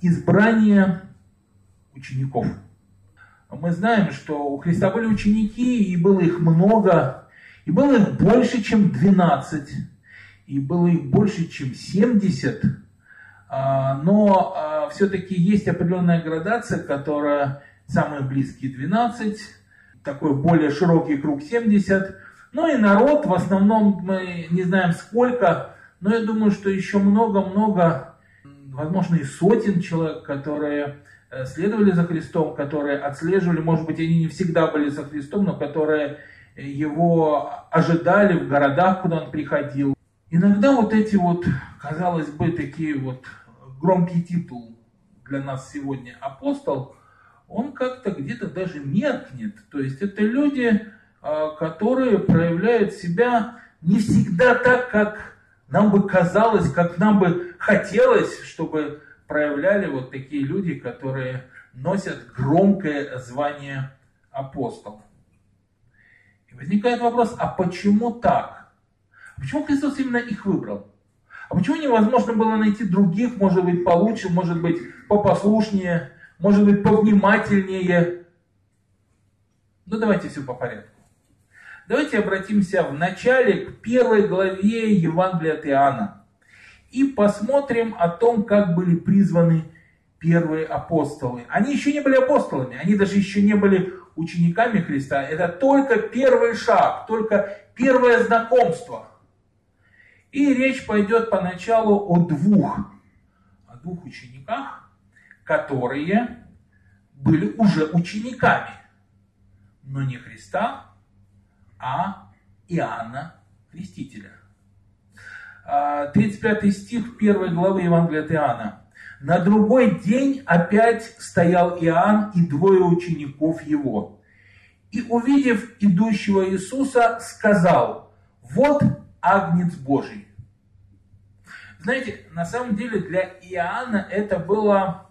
избрание учеников. Мы знаем, что у Христа были ученики, и было их много, и было их больше, чем 12, и было их больше, чем 70, но все-таки есть определенная градация, которая самые близкие 12, такой более широкий круг 70, ну и народ, в основном мы не знаем сколько, но я думаю, что еще много-много, возможно, и сотен человек, которые следовали за Христом, которые отслеживали, может быть, они не всегда были за Христом, но которые его ожидали в городах, куда он приходил. Иногда вот эти вот, казалось бы, такие вот громкий титул для нас сегодня апостол, он как-то где-то даже меркнет. То есть это люди, которые проявляют себя не всегда так, как нам бы казалось, как нам бы хотелось, чтобы проявляли вот такие люди, которые носят громкое звание апостол. И возникает вопрос, а почему так? Почему Христос именно их выбрал? А почему невозможно было найти других, может быть, получше, может быть, попослушнее, может быть, повнимательнее? Ну, давайте все по порядку. Давайте обратимся в начале к 1 главе Евангелия от Иоанна. И посмотрим о том, как были призваны первые апостолы. Они еще не были апостолами, они даже еще не были учениками Христа. Это только первый шаг, только первое знакомство. И речь пойдет поначалу о двух учениках, которые были уже учениками, но не Христа, а Иоанна Крестителя. 35 стих 1 главы Евангелия от Иоанна. «На другой день опять стоял Иоанн и двое учеников его. И, увидев идущего Иисуса, сказал: вот Агнец Божий». Знаете, на самом деле для Иоанна это было,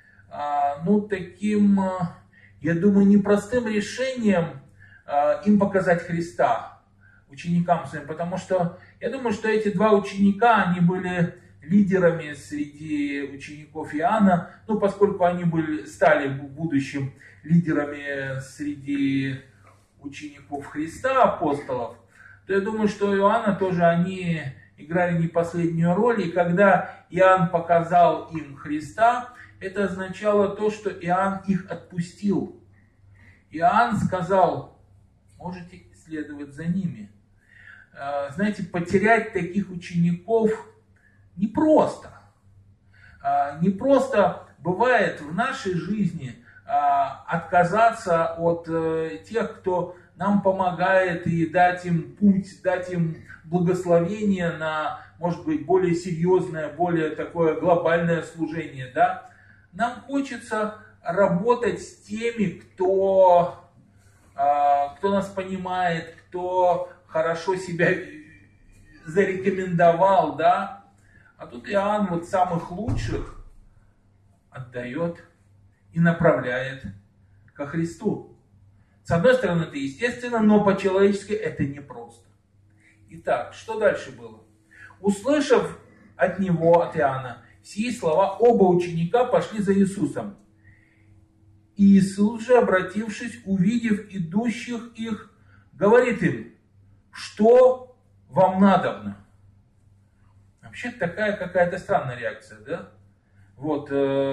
таким, я думаю, непростым решением им показать Христа, ученикам своим, потому что я думаю, что эти два ученика, они были лидерами среди учеников Иоанна, поскольку они стали в будущем лидерами среди учеников Христа, апостолов, то я думаю, что у Иоанна тоже они играли не последнюю роль, и когда Иоанн показал им Христа, это означало то, что Иоанн их отпустил. Иоанн сказал: можете следовать за ними. Знаете, потерять таких учеников непросто. Непросто бывает в нашей жизни отказаться от тех, кто нам помогает, и дать им путь, дать им благословение на, может быть, более серьезное, более такое глобальное служение. Да? Нам хочется работать с теми, кто нас понимает, кто хорошо себя зарекомендовал, да. А тут Иоанн вот самых лучших отдает и направляет ко Христу. С одной стороны, это естественно, но по-человечески это непросто. Итак, что дальше было? Услышав от него, от Иоанна, сии слова, оба ученика пошли за Иисусом. И Иисус же, обратившись, увидев идущих их, говорит им: что вам надобно? Вообще такая какая-то странная реакция, да? Вот,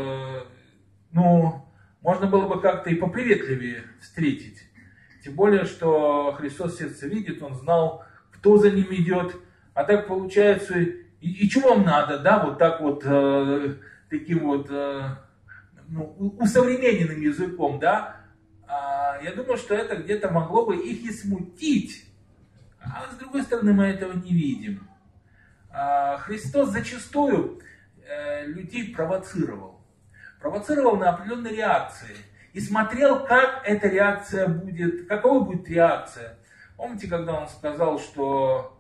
можно было бы как-то и поприветливее встретить. Тем более, что Христос сердце видит, Он знал, кто за ним идет. А так получается, и что вам надо, да, вот так вот, таким вот, усовремененным языком, да? Я думаю, что это где-то могло бы их и смутить. А с другой стороны, мы этого не видим. Христос зачастую людей провоцировал. Провоцировал на определенные реакции. И смотрел, как эта реакция будет, какова будет реакция. Помните, когда он сказал, что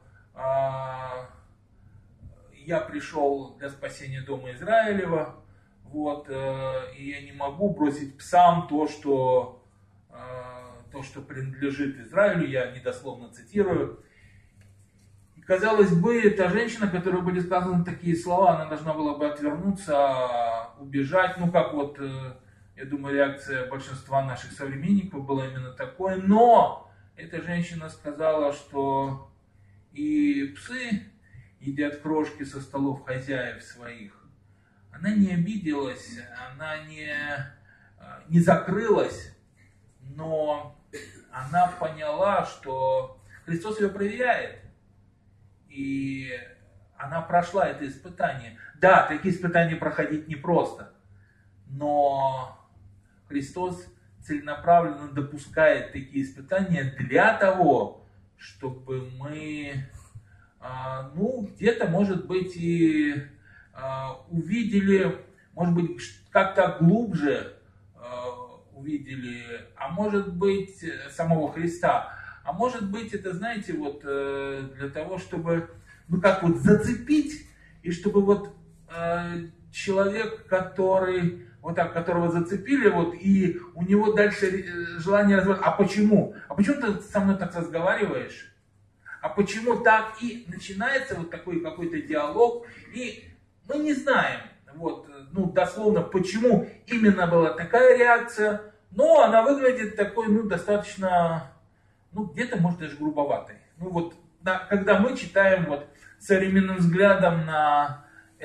я пришел для спасения дома Израилева, вот, и я не могу бросить псам то, что принадлежит Израилю, я недословно цитирую. И, казалось бы, та женщина, которой были сказаны такие слова, она должна была бы отвернуться, убежать. Ну, как вот, я думаю, реакция большинства наших современников была именно такой. Но эта женщина сказала, что и псы едят крошки со столов хозяев своих. Она не обиделась, она не закрылась, но она поняла, что Христос ее проверяет. И она прошла это испытание. Да, такие испытания проходить непросто, но Христос целенаправленно допускает такие испытания для того, чтобы мы, где-то, может быть, и увидели, может быть, как-то глубже увидели, а может быть, самого Христа. А может быть, это, знаете, вот для того, чтобы, зацепить, и чтобы человек, которого зацепили, и у него дальше желание развиваться. А почему? А почему ты со мной так разговариваешь? А почему так? И начинается такой какой-то диалог, и мы не знаем, дословно, почему именно была такая реакция, но она выглядит такой, достаточно, где-то, может, даже грубоватой. Когда мы читаем современным взглядом на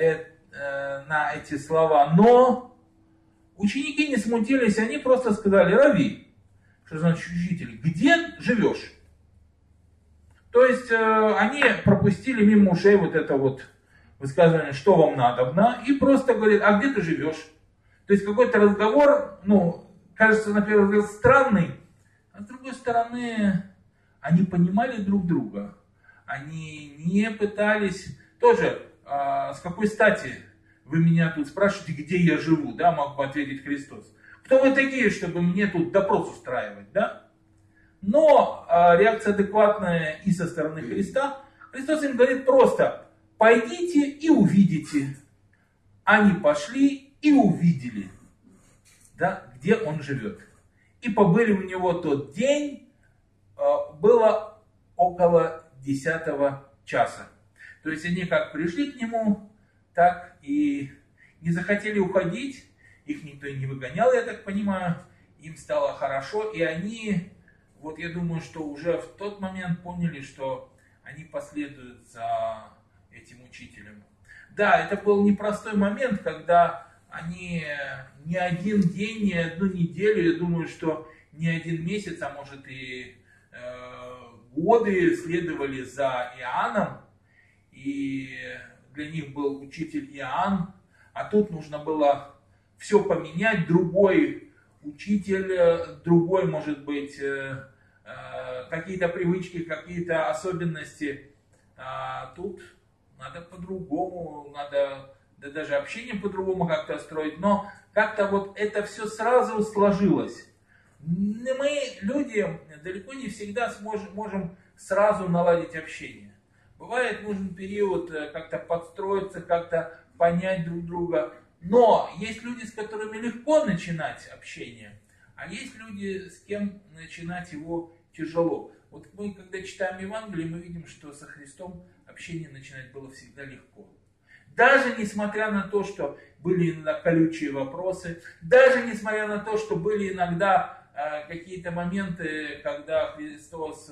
эти слова, но ученики не смутились, они просто сказали: «Рави», что значит учитель, где живешь? То есть они пропустили мимо ушей это высказывание, что вам надо, и просто говорит: а где ты живешь? То есть какой-то разговор, кажется, на первый взгляд, странный, а с другой стороны, они понимали друг друга. Они не пытались тоже, с какой стати вы меня тут спрашиваете, где я живу, мог бы ответить Христос. Кто вы такие, чтобы мне тут допрос устраивать, Но реакция адекватная и со стороны Христа. Христос им говорит просто: пойдите и увидите. Они пошли и увидели, где он живет. И побыли у него тот день, было около 10 часа. То есть они как пришли к нему, так и не захотели уходить. Их никто и не выгонял, я так понимаю. Им стало хорошо, и они, я думаю, что уже в тот момент поняли, что они последуют за этим учителем. Да, это был непростой момент, когда они не один день, не одну неделю, я думаю, что не один месяц, а может и годы следовали за Иоанном. И для них был учитель Иоанн, а тут нужно было все поменять, другой учитель, другой, может быть, какие-то привычки, какие-то особенности. А тут надо по-другому, надо даже общение по-другому как-то строить, но как-то это все сразу сложилось. Мы, люди, далеко не всегда можем сразу наладить общение. Бывает, нужен период как-то подстроиться, как-то понять друг друга. Но есть люди, с которыми легко начинать общение, а есть люди, с кем начинать его тяжело. Мы, когда читаем Евангелие, мы видим, что со Христом общение начинать было всегда легко. Даже несмотря на то, что были иногда колючие вопросы, даже несмотря на то, что были иногда какие-то моменты, когда Христос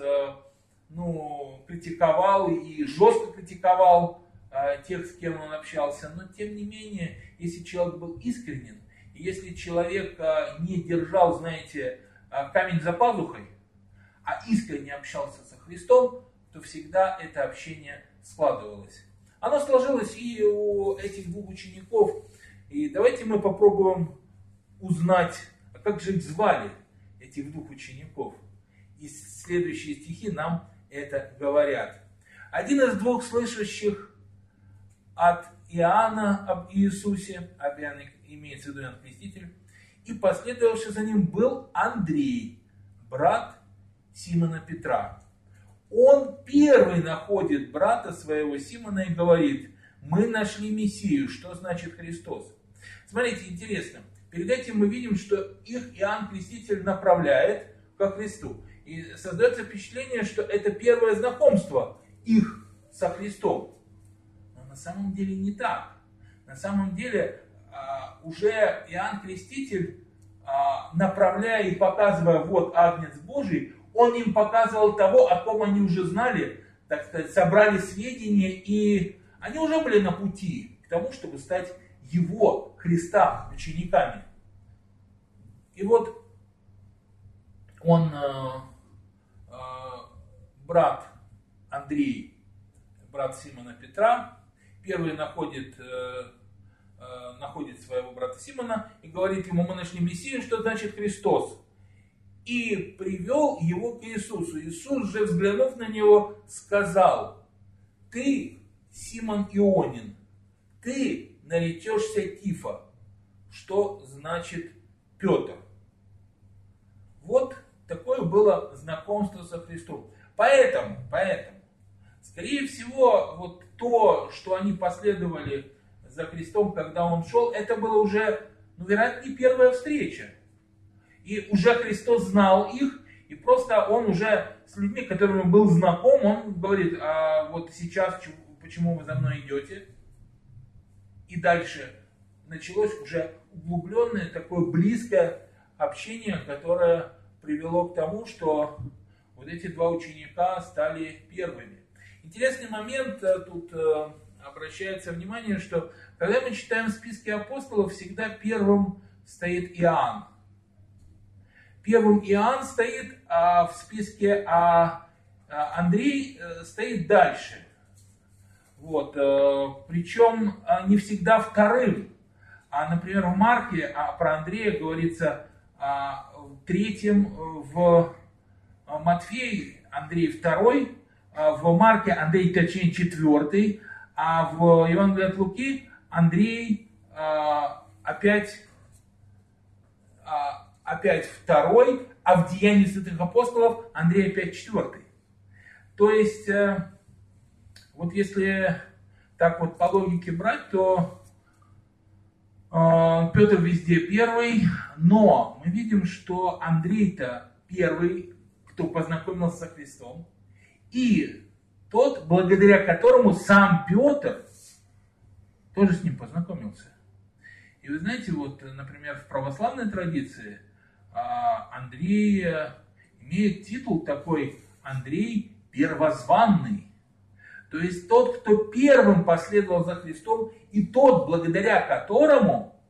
критиковал и жестко критиковал тех, с кем он общался, но тем не менее, если человек был искренен, и если человек не держал, знаете, камень за пазухой, а искренне общался со Христом, то всегда это общение складывалось. Оно сложилось и у этих двух учеников. И давайте мы попробуем узнать, как же их звали, этих двух учеников. И следующие стихи нам это говорят. Один из двух слышащих от Иоанна об Иисусе, об Иоанне имеется в виду Иоанн Креститель, и последовавший за ним был Андрей, брат Симона Петра. Он первый находит брата своего Симона и говорит: мы нашли Мессию. Что значит Христос? Смотрите, интересно. Перед этим мы видим, что их Иоанн Креститель направляет ко Христу. И создается впечатление, что это первое знакомство их со Христом. Но на самом деле не так. На самом деле уже Иоанн Креститель, направляя и показывая, вот Агнец Божий, он им показывал того, о ком они уже знали, так сказать, собрали сведения, и они уже были на пути к тому, чтобы стать его, Христа, учениками. И вот он, брат Андрей, брат Симона Петра, первый находит своего брата Симона и говорит ему: мы нашли Мессию, что значит Христос. И привел его к Иисусу. Иисус же, взглянув на него, сказал: ты, Симон Ионин, ты наречешься Кифа, что значит Петр. Вот такое было знакомство со Христом. Поэтому, скорее всего, вот то, что они последовали за Христом, когда он шел, это была уже, вероятно, не первая встреча. И уже Христос знал их, и просто он уже с людьми, которыми был знаком, он говорит: а вот сейчас почему вы за мной идете? И дальше началось уже углубленное, такое близкое общение, которое привело к тому, что вот эти два ученика стали первыми. Интересный момент, тут обращается внимание, что когда мы читаем списки апостолов, всегда первым стоит Иоанн. Первым Иоанн стоит в списке, а Андрей стоит дальше. Вот. Причем не всегда вторым. Например, в Марке про Андрея говорится третьим, в Матфея Андрей второй, в Марке Андрей, точнее, четвертый, а в Евангелии от Луки Андрей опять второй, а в Деянии святых апостолов Андрей опять четвертый. То есть, вот если так вот по логике брать, то Петр везде первый, но мы видим, что Андрей-то первый, кто познакомился со Христом, и тот, благодаря которому сам Петр тоже с ним познакомился. И вы знаете, вот, например, в православной традиции Андрей имеет титул такой: Андрей Первозванный. То есть тот, кто первым последовал за Христом, и тот, благодаря которому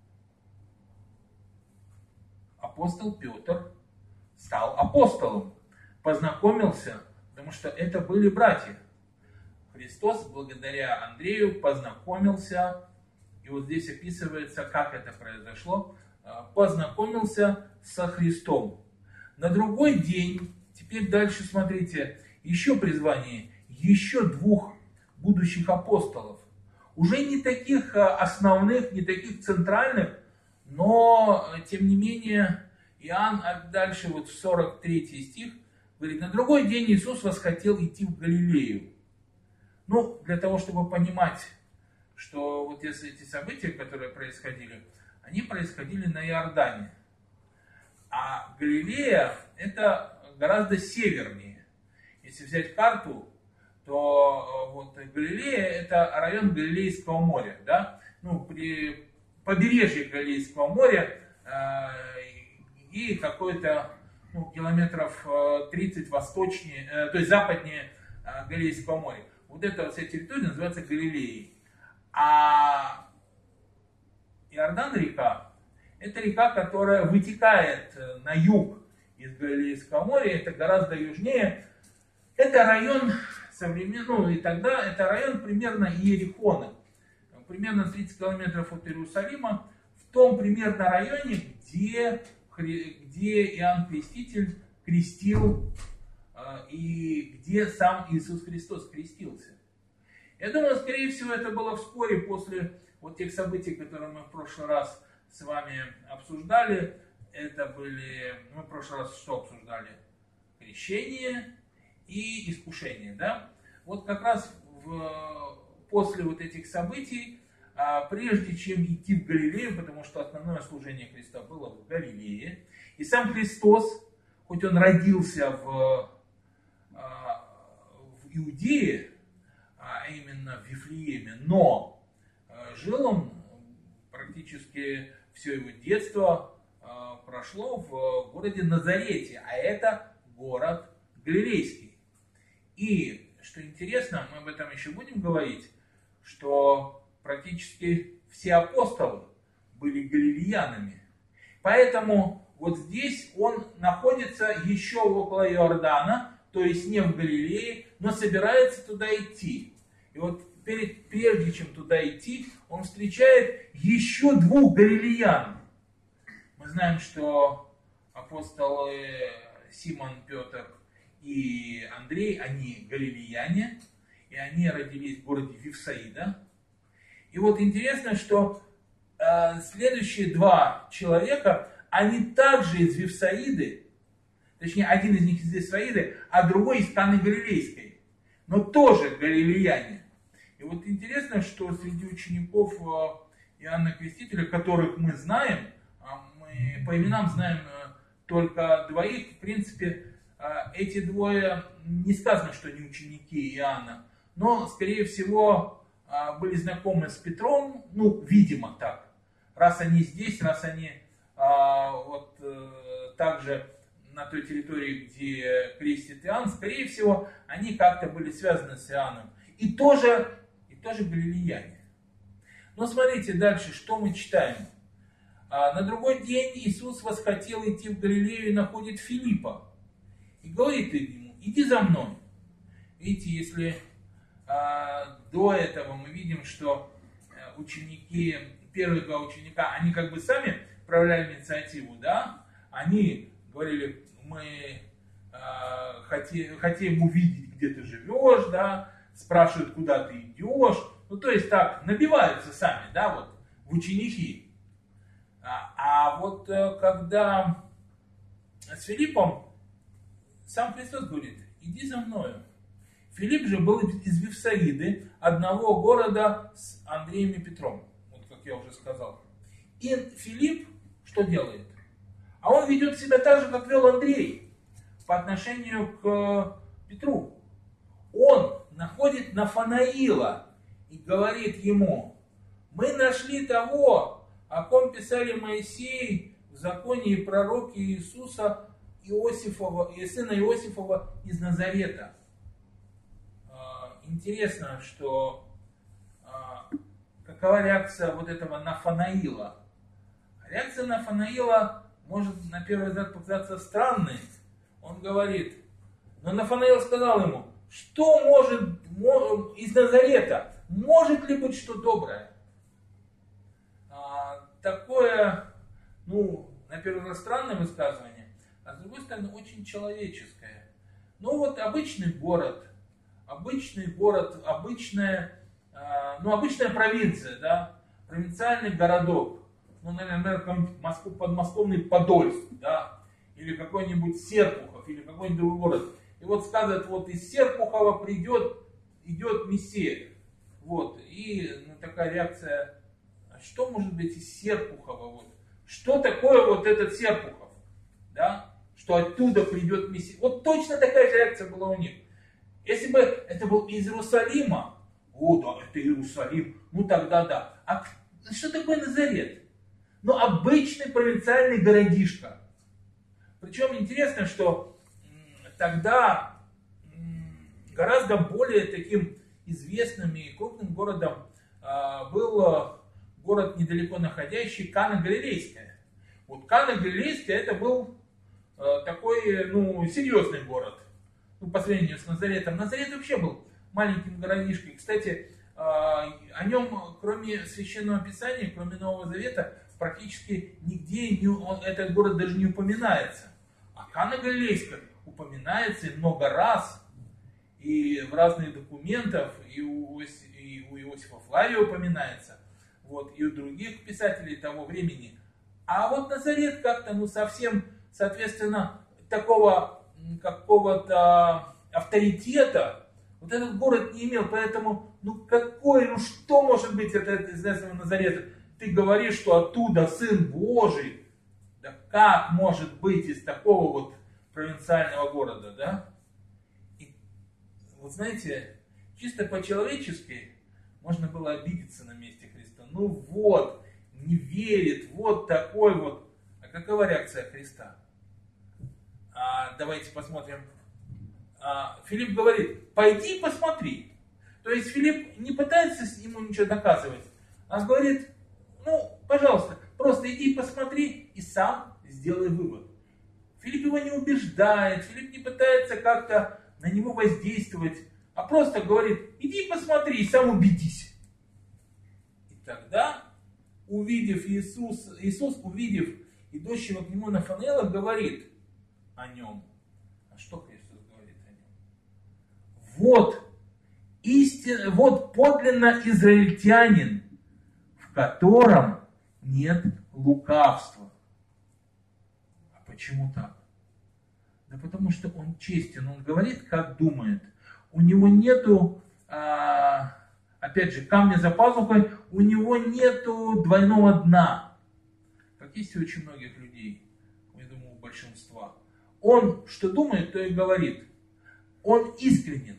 апостол Петр стал апостолом, познакомился, потому что это были братья. Христос благодаря Андрею познакомился, и вот здесь описывается, как это произошло, познакомился со Христом. На другой день, теперь дальше смотрите, еще призвание, еще двух будущих апостолов. Уже не таких основных, не таких центральных, но тем не менее Иоанн дальше вот в 43 стих говорит: на другой день Иисус восхотел идти в Галилею. Ну, для того, чтобы понимать, что вот если эти события, которые происходили, они происходили на Иордане. А Галилея это гораздо севернее. Если взять карту, то вот Галилея это район Галилейского моря, да? Ну, при побережье Галилейского моря и какой-то километров 30 восточнее, то есть западнее Галилейского моря. Вот эта вся территория называется Галилеей. А Иордан река, это река, которая вытекает на юг из Галилейского моря, это гораздо южнее. Это район современный, и тогда это район примерно Иерихона, примерно 30 километров от Иерусалима, в том примерно районе, где Иоанн Креститель крестил и где сам Иисус Христос крестился. Я думаю, скорее всего, это было вскоре после вот тех событий, которые мы в прошлый раз с вами обсуждали. Это были, мы в прошлый раз что обсуждали? Крещение и искушение, да? Вот как раз после вот этих событий, прежде чем идти в Галилею, потому что основное служение Христа было в Галилее, и сам Христос, хоть он родился в Иудее, а именно в Вифлееме, но жил он практически все его детство прошло в городе Назарете, а это город Галилейский. И, что интересно, мы об этом еще будем говорить, что практически все апостолы были галилеянами. Поэтому вот здесь он находится еще около Иордана, то есть не в Галилее, но собирается туда идти. И вот прежде чем туда идти, он встречает еще двух галилеян. Мы знаем, что апостолы Симон, Петр и Андрей, они галилеяне, и они родились в городе Вифсаида. И вот интересно, что следующие два человека, они также из Вифсаиды, точнее, один из них из Вифсаиды, а другой из Каны Галилейской, но тоже галилеяне. И вот интересно, что среди учеников Иоанна Крестителя, которых мы знаем, мы по именам знаем только двоих, в принципе, эти двое, не сказано, что они ученики Иоанна, но, скорее всего, были знакомы с Петром, ну, видимо, так. Раз они здесь, раз они также на той территории, где крестит Иоанн, скорее всего, они как-то были связаны с Иоанном. И тоже галилеяне. Но смотрите дальше, что мы читаем. На другой день Иисус восхотел идти в Галилею и находит Филиппа. И говорит ему: иди за мной. Видите, если до этого мы видим, что ученики, первые два ученика, они как бы сами проявляли инициативу, да? Они говорили: мы хотим увидеть, где ты живешь, да? Спрашивают, куда ты идешь. Ну, то есть так, набиваются сами, да, вот, в ученики. А вот когда с Филиппом сам Христос говорит: иди за мною. Филипп же был из Вифсаиды, одного города с Андреем и Петром, вот как я уже сказал. И Филипп что делает? А он ведет себя так же, как вел Андрей по отношению к Петру. Он находит Нафанаила и говорит ему: мы нашли того, о ком писали Моисей в законе и пророки, Иисуса Иосифова, и сына Иосифова из Назарета. Интересно, что какова реакция вот этого Нафанаила. Реакция Нафанаила может на первый взгляд показаться странной. Он говорит, но Нафанаил сказал ему: что может из Назарета? Может ли быть что доброе? Такое, на первый взгляд странное высказывание, а с другой стороны очень человеческое. Ну вот обычная провинция, да, провинциальный городок, наверное, какой-нибудь подмосковный Подольск, да, или какой-нибудь Серпухов, или какой-нибудь другой город. И вот сказать, вот из Серпухова идет Мессия. Вот, и такая реакция: что может быть из Серпухова? Вот? Что такое вот этот Серпухов? Да? Что оттуда придет Мессия. Вот точно такая же реакция была у них. Если бы это был из Иерусалима, да, это Иерусалим, тогда да. А что такое Назарет? Обычный провинциальный городишко. Причем интересно, что тогда гораздо более таким известным и крупным городом был город, недалеко находящий, Кана Галилейская. Вот Кана Галилейская это был такой, серьезный город. По сравнению с Назаретом. Назарет вообще был маленьким городишкой. Кстати, о нем, кроме Священного Писания, кроме Нового Завета, практически нигде этот город даже не упоминается. А Кана Галилейская упоминается и много раз, и в разных документах, и у Иосифа Флавия упоминается, вот, и у других писателей того времени. А вот Назарет как-то, совсем, соответственно, такого какого-то авторитета вот этот город не имел, поэтому, что может быть это из этого Назарета? Ты говоришь, что оттуда Сын Божий, да как может быть из такого вот провинциального города, да? И вот знаете, чисто по-человечески можно было обидеться на месте Христа. не верит, вот такой вот. А какова реакция Христа? Давайте посмотрим. Филипп говорит, пойди посмотри. То есть Филипп не пытается ему ничего доказывать, а говорит, пожалуйста, просто иди посмотри и сам сделай вывод. Филипп его не убеждает, Филипп не пытается как-то на него воздействовать, а просто говорит, иди посмотри и сам убедись. И тогда, увидев Иисус, увидев идущего к нему Нафанаила, говорит о нем. А что Христос говорит о нем? Вот подлинно израильтянин, в котором нет лукавства. А почему так? Да потому что он честен, он говорит, как думает. У него нету, опять же, камня за пазухой, у него нету двойного дна. Как есть у очень многих людей, я думаю, у большинства. Он что думает, то и говорит. Он искренен.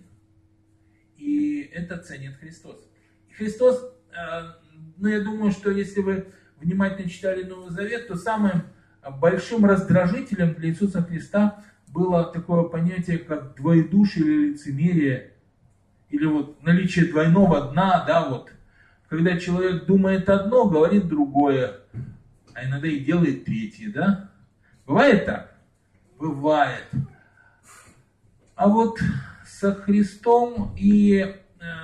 И это ценит Христос. И Христос, я думаю, что если вы внимательно читали Новый Завет, то самым большим раздражителем для Иисуса Христа было такое понятие, как двоедушие или лицемерие, или вот наличие двойного дна, да, вот. Когда человек думает одно, говорит другое, а иногда и делает третье, да? Бывает так? Бывает. А вот со Христом и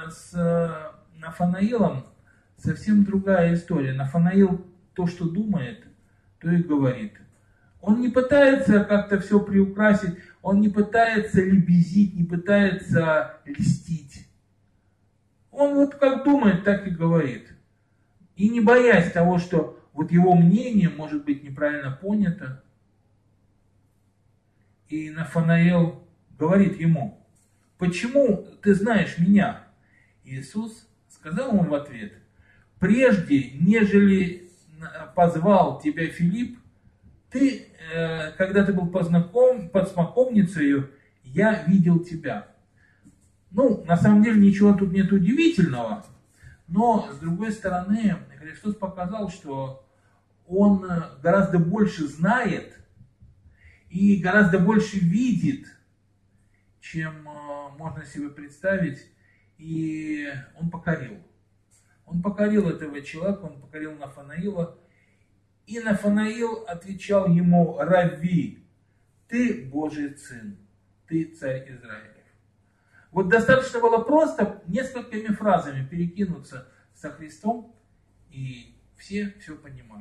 с Нафанаилом совсем другая история. Нафанаил то, что думает, то и говорит. Он не пытается как-то все приукрасить, он не пытается лебезить, не пытается льстить. Он вот как думает, так и говорит. И не боясь того, что вот его мнение может быть неправильно понято. И Нафанаил говорит ему, почему ты знаешь меня? Иисус сказал ему в ответ, прежде, нежели позвал тебя Филипп, ты, когда ты был под смоковницею, я видел тебя. На самом деле ничего тут нет удивительного, но с другой стороны, Христос показал, что Он гораздо больше знает и гораздо больше видит, чем можно себе представить, и Он покорил. Он покорил этого человека, он покорил Нафанаила, и Нафанаил отвечал ему, Равви, ты Божий сын, ты царь Израилев. Вот достаточно было просто несколькими фразами перекинуться со Христом, и все понимали.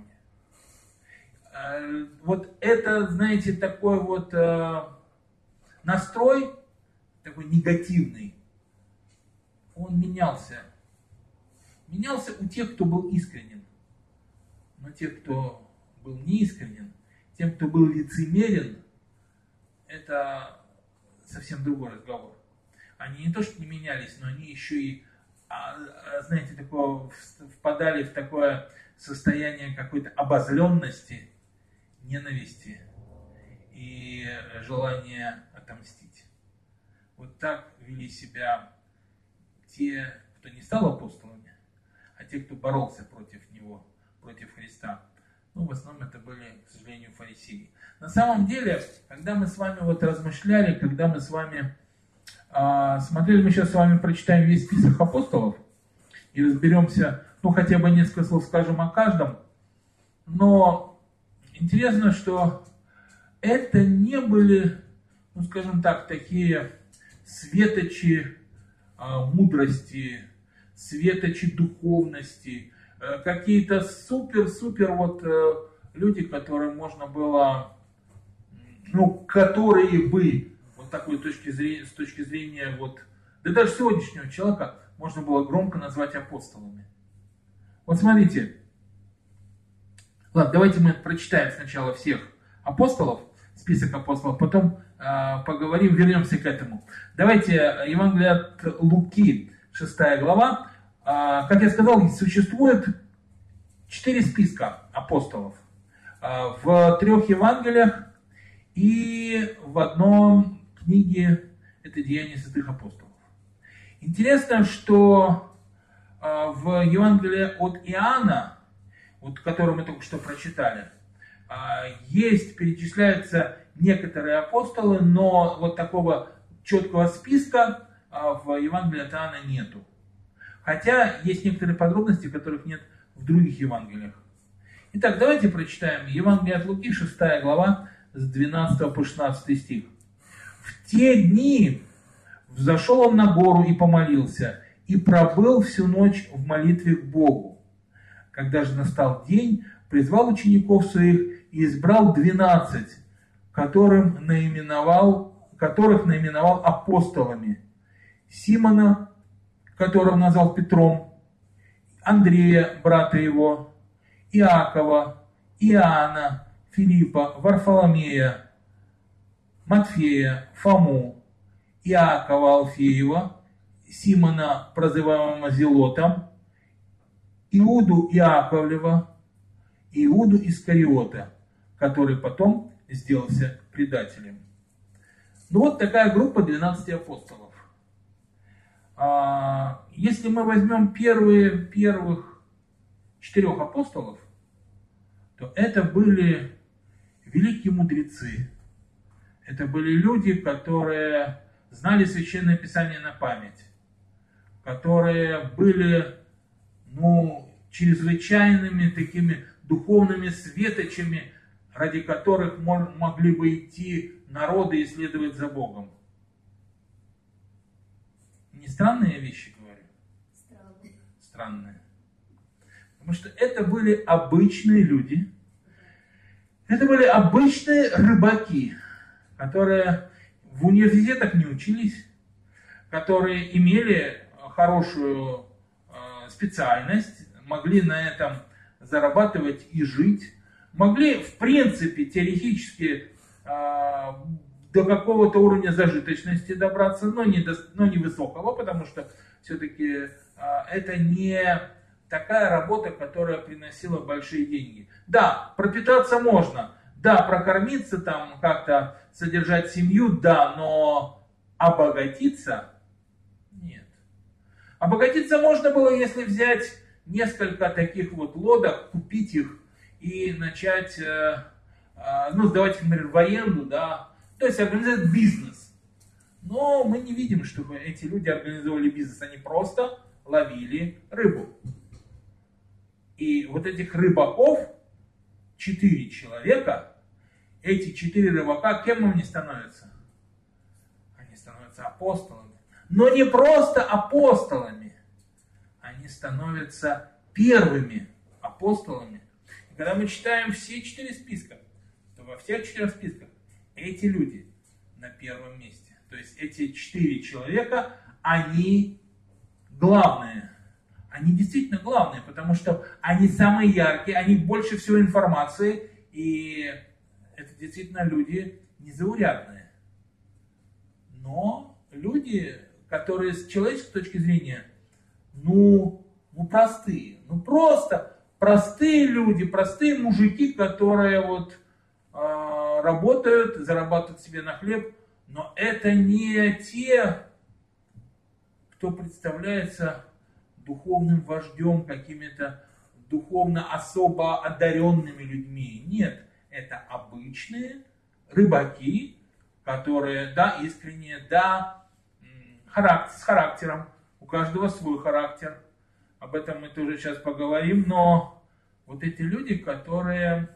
Вот это, знаете, такой вот настрой, такой негативный, он менялся. Менялся у тех, кто был искренен. Но те, кто был неискренен, тем, кто был лицемерен, это совсем другой разговор. Они не то что не менялись, но они еще и, знаете, такое, впадали в такое состояние какой-то обозленности, ненависти и желания отомстить. Вот так вели себя те, кто не стал апостолами, а те, кто боролся против него, против Христа. В основном это были, к сожалению, фарисеи. На самом деле, когда мы с вами вот размышляли, когда мы с вами смотрели, мы сейчас с вами прочитаем весь список апостолов и разберемся, хотя бы несколько слов скажем о каждом. Но интересно, что это не были, скажем так, такие светочи мудрости, светочи духовности, какие-то супер вот люди, которые можно было, которые бы вот такой с точки зрения вот, да даже сегодняшнего человека можно было громко назвать апостолами. Вот смотрите, ладно, давайте мы прочитаем сначала всех апостолов, список апостолов, потом поговорим, вернемся к этому. Давайте Евангелие от Луки, 6 глава. Как я сказал, существует 4 списка апостолов в 3 Евангелиях и в одной книге, это Деяния святых апостолов. Интересно, что в Евангелии от Иоанна вот который мы только что прочитали, перечисляются некоторые апостолы, но вот такого четкого списка в Евангелии от Иоанна нету. Хотя есть некоторые подробности, которых нет в других Евангелиях. Итак, давайте прочитаем Евангелие от Луки, 6 глава, с 12 по 16 стих. «В те дни взошел он на гору и помолился, и пробыл всю ночь в молитве к Богу. Когда же настал день, призвал учеников своих и избрал 12, которых наименовал апостолами: Симона, которого назвал Петром, Андрея, брата его, Иакова, Иоанна, Филиппа, Варфоломея, Матфея, Фому, Иакова Алфеева, Симона, прозываемого Зелотом, Иуду Иаковлева, Иуду Искариота, который потом сделался предателем». Ну вот такая группа 12 апостолов. Если мы возьмем первых 4 апостолов, то это были великие мудрецы. Это были люди, которые знали Священное Писание на память, которые были, чрезвычайными такими духовными светочами, ради которых могли бы идти народы и следовать за Богом. Не странные вещи говорю? Странные. Потому что это были обычные люди, это были обычные рыбаки, которые в университетах не учились, которые имели хорошую специальность, могли на этом зарабатывать и жить, могли в принципе теоретически до какого-то уровня зажиточности добраться, но не высокого, потому что все-таки это не такая работа, которая приносила большие деньги. Да, пропитаться можно, да, прокормиться там, как-то содержать семью, да, но обогатиться нет. Обогатиться можно было, если взять несколько таких вот лодок, купить их и начать, сдавать их, например, в аренду, да, то есть организовать бизнес. Но мы не видим, чтобы эти люди организовали бизнес, они просто ловили рыбу. И вот этих рыбаков, 4 человека, эти 4 рыбака, кем они становятся? Они становятся апостолами. Но не просто апостолами, они становятся первыми апостолами. И когда мы читаем все 4 списка, то во всех 4 списках эти люди на первом месте. То есть эти 4 человека, они главные. Они действительно главные, потому что они самые яркие, они больше всего информации, и это действительно люди незаурядные. Но люди, которые с человеческой точки зрения, простые. Просто простые люди, простые мужики, которые работают, зарабатывают себе на хлеб, но это не те, кто представляется духовным вождем, какими-то духовно особо одаренными людьми. Нет, это обычные рыбаки, которые, да, искренние, да, с характером. У каждого свой характер. Об этом мы тоже сейчас поговорим. Но вот эти люди, которые,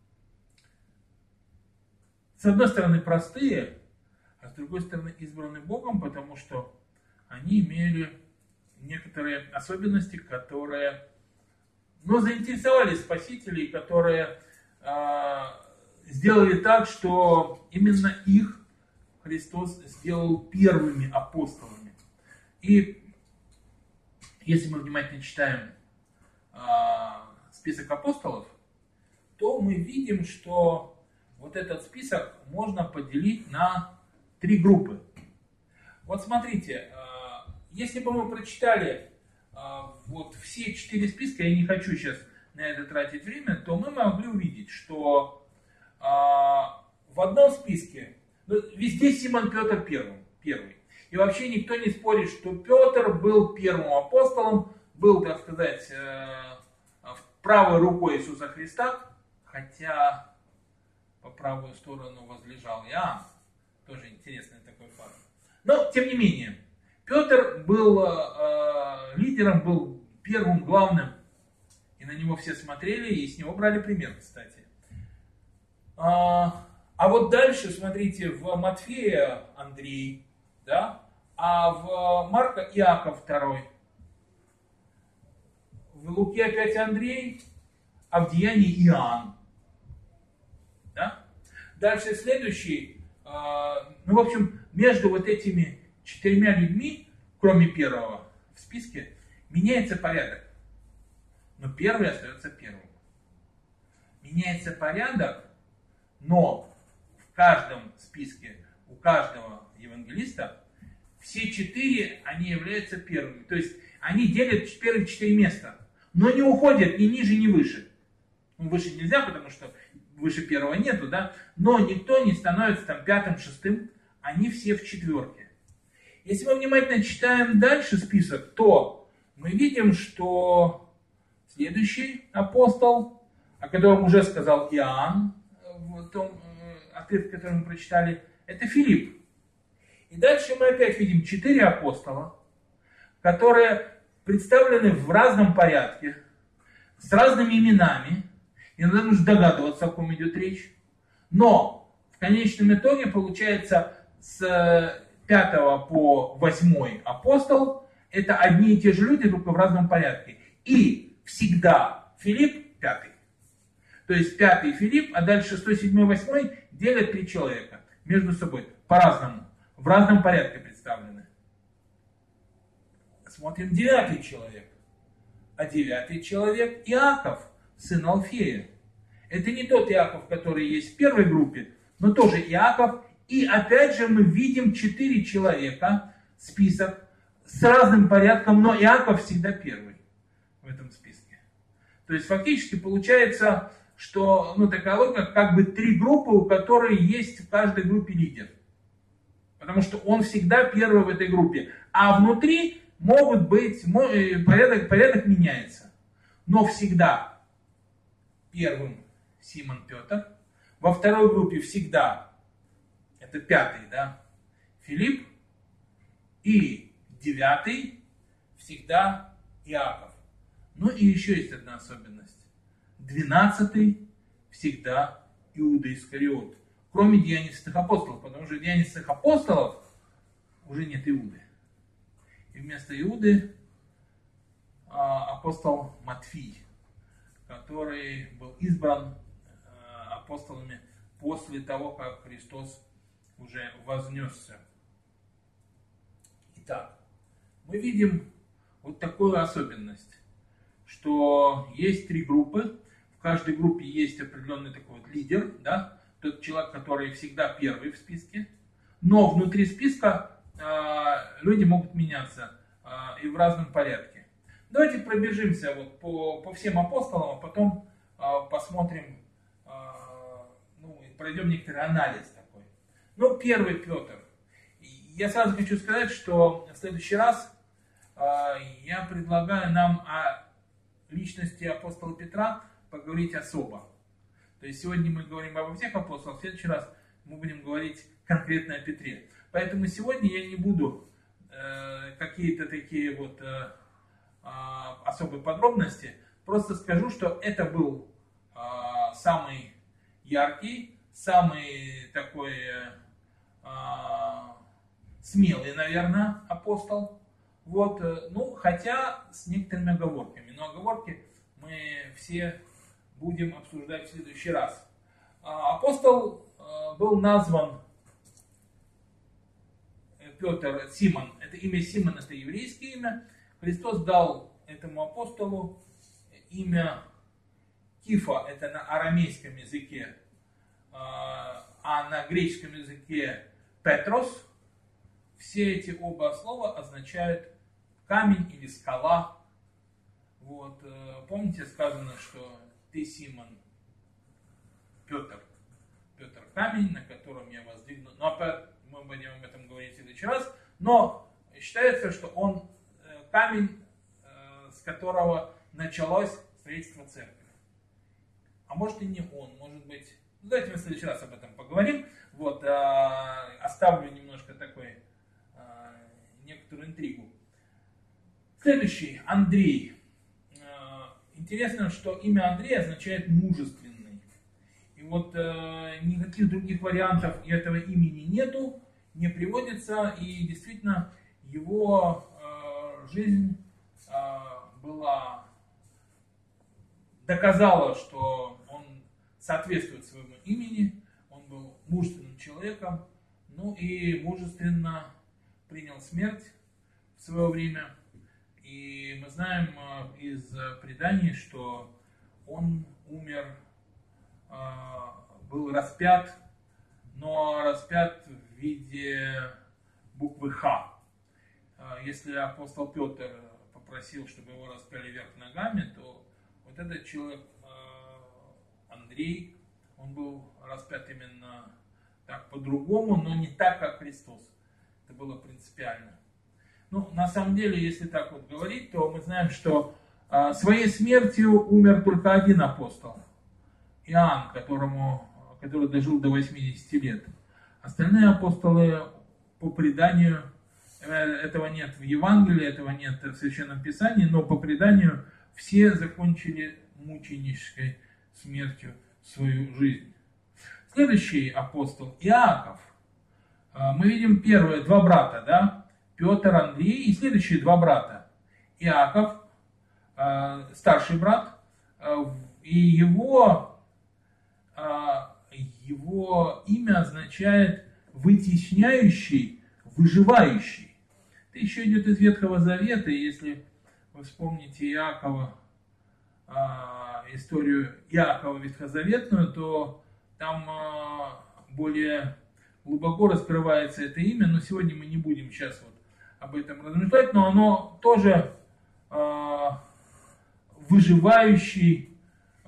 с одной стороны, простые, а с другой стороны, избраны Богом, потому что они имели некоторые особенности, которые заинтересовали спасителей, которые сделали так, что именно их Христос сделал первыми апостолами. И если мы внимательно читаем список апостолов, то мы видим, что вот этот список можно поделить на 3 группы. Вот смотрите, если бы мы прочитали все 4 списка, я не хочу сейчас на это тратить время, то мы могли увидеть, что в одном списке везде Симон Петр первый. И вообще никто не спорит, что Петр был первым апостолом, был, так сказать, правой рукой Иисуса Христа, хотя по правую сторону возлежал Иоанн. Тоже интересный такой факт. Но, тем не менее, Петр был лидером, был первым, главным. И на него все смотрели, и с него брали пример, кстати. А вот дальше, смотрите, в Матфея Андрей, да, а в Марка Иаков II. В Луке опять Андрей, а в Деянии Иоанн. Да? Дальше следующий, ну, в общем, между вот этими 4 людьми, кроме первого в списке, меняется порядок. Но первый остается первым. Меняется порядок, но в каждом списке, у каждого евангелиста, все 4, они являются первыми. То есть они делят первые 4 места, но не уходят ни ниже, ни выше. Ну, выше нельзя, потому что выше первого нету, да? Но никто не становится там 5-м, 6-м, они все в 4. Если мы внимательно читаем дальше список, то мы видим, что следующий апостол, о котором уже сказал Иоанн, в том отрывке, который мы прочитали, это Филипп. И дальше мы опять видим 4 апостола, которые представлены в разном порядке, с разными именами. Иногда нужно догадываться, о ком идет речь. Но в конечном итоге получается с 5 по 8 апостол это одни и те же люди, только в разном порядке. И всегда Филипп 5. То есть 5 Филипп, а дальше 6, 7, 8 делят 3 человека между собой по-разному, в разном порядке представлены. Смотрим 9 человек. А 9 человек Иаков, сын Алфея. Это не тот Иаков, который есть в первой группе, но тоже Иаков. И опять же мы видим 4 человека, список с разным порядком, но Иаков всегда первый в этом списке. То есть фактически получается, что такая логика, как бы 3 группы, у которых есть в каждой группе лидер. Потому что он всегда первый в этой группе. А внутри могут быть, порядок меняется. Но всегда первым Симон Петр. Во второй группе всегда, это 5, да, Филипп. И 9 всегда Иаков. Ну и еще есть одна особенность. 12 всегда Иуда Искариот. Кроме деянистых апостолов, потому что деянистых апостолов уже нет Иуды. И вместо Иуды апостол Матфий, который был избран апостолами после того, как Христос уже вознесся. Итак, мы видим вот такую особенность, что есть 3 группы, в каждой группе есть определенный такой вот лидер, да, тот человек, который всегда первый в списке, но внутри списка люди могут меняться и в разном порядке. Давайте пробежимся вот по всем апостолам, а потом посмотрим, пройдем некоторый анализ такой. Ну, первый Петр. Я сразу хочу сказать, что в следующий раз я предлагаю нам о личности апостола Петра поговорить особо. То есть сегодня мы говорим обо всех апостолах, в следующий раз мы будем говорить конкретно о Петре. Поэтому сегодня я не буду какие-то такие вот особые подробности, просто скажу, что это был самый яркий, самый такой смелый, наверное, апостол. Вот, хотя с некоторыми оговорками. Но оговорки мы все будем обсуждать в следующий раз. Апостол был назван Петр, Симон. Это имя Симон, это еврейское имя. Христос дал этому апостолу имя Кифа, это на арамейском языке, а на греческом языке Петрос. Все эти оба слова означают камень или скала. Вот, помните, сказано, что ты, Симон, Петр камень, на котором я воздвигну. Но опять мы будем об этом говорить в следующий раз. Но считается, что он камень, с которого началось строительства церкви. А может и не он, может быть... Ну, давайте мы в следующий раз об этом поговорим. Вот, оставлю немножко такой, некоторую интригу. Следующий, Андрей. Интересно, что имя Андрей означает мужественный. И вот никаких других вариантов этого имени нету, не приводится, и действительно его жизнь доказала, что он соответствует своему имени, он был мужественным человеком, ну и мужественно принял смерть в свое время. И мы знаем из преданий, что он умер, был распят, но распят в виде буквы Х. Если апостол Петр попросил, чтобы его распяли вверх ногами, то вот этот человек, Андрей, он был распят именно так по-другому, но не так, как Христос. Это было принципиально. Ну, на самом деле, если так вот говорить, то мы знаем, что своей смертью умер только один апостол. Иоанн, который дожил до 80 лет. Остальные апостолы, по преданию, этого нет в Евангелии, этого нет в Священном Писании, но по преданию все закончили мученической смертью свою жизнь. Следующий апостол Иаков. Мы видим первые два брата, да? Петр, Андрей и следующие два брата. Иаков, старший брат, и его имя означает вытесняющий, выживающий. Это еще идет из Ветхого Завета, и если вы вспомните Иакова, историю Иакова ветхозаветную, то там более глубоко раскрывается это имя, но сегодня мы не будем сейчас вот об этом размышлять, но оно тоже выживающий,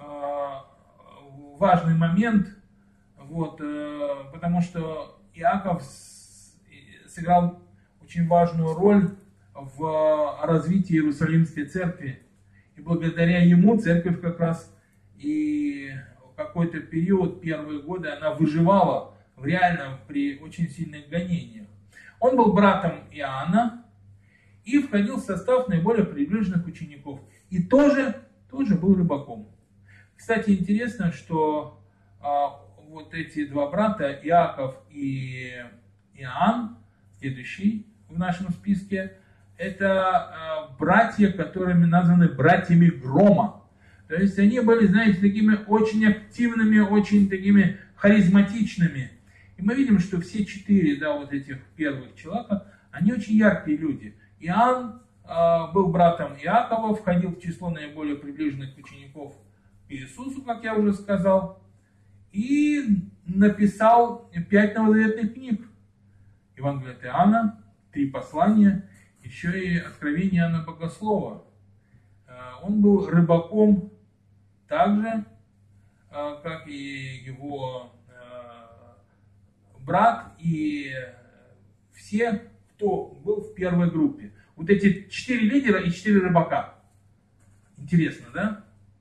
важный момент, вот, потому что Иаков сыграл очень важную роль в развитии Иерусалимской церкви. И благодаря ему церковь как раз и в какой-то период, первые годы, она выживала реально при очень сильных гонениях. Он был братом Иоанна и входил в состав наиболее приближенных учеников. И тоже был рыбаком. Кстати, интересно, что вот эти два брата, Иаков и Иоанн, следующий в нашем списке, это братья, которыми названы братьями грома. То есть они были, знаете, такими очень активными, очень такими харизматичными. И мы видим, что все четыре, да, вот этих первых человека, они очень яркие люди. Иоанн был братом Иакова, входил в число наиболее приближенных учеников к Иисусу, как я уже сказал, и написал 5 новозаветных книг. Евангелие от Иоанна, 3 послания, еще и Откровение Иоанна Богослова. Он был рыбаком так же, как и его брат и все, кто был в первой группе. Вот эти 4 лидера и 4 рыбака. Интересно, да?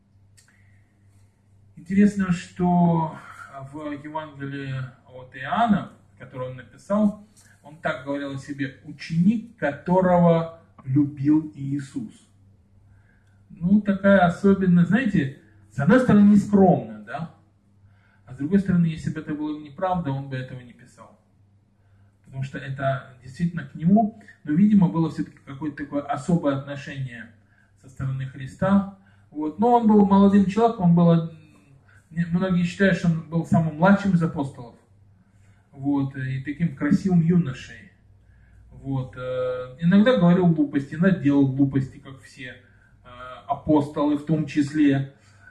Интересно, что в Евангелии от Иоанна, которое он написал, он так говорил о себе: ученик, которого любил Иисус. Ну, такая особенность, знаете, с одной стороны, нескромная, да? А с другой стороны, если бы это было неправда, он бы этого не писал. Потому что это действительно к нему, но, видимо, было все-таки какое-то такое особое отношение со стороны Христа. Вот. Но он был молодым человеком, многие считают, что он был самым младшим из апостолов. Вот. И таким красивым юношей. Вот. Иногда говорил глупости, иногда делал глупости, как все апостолы в том числе.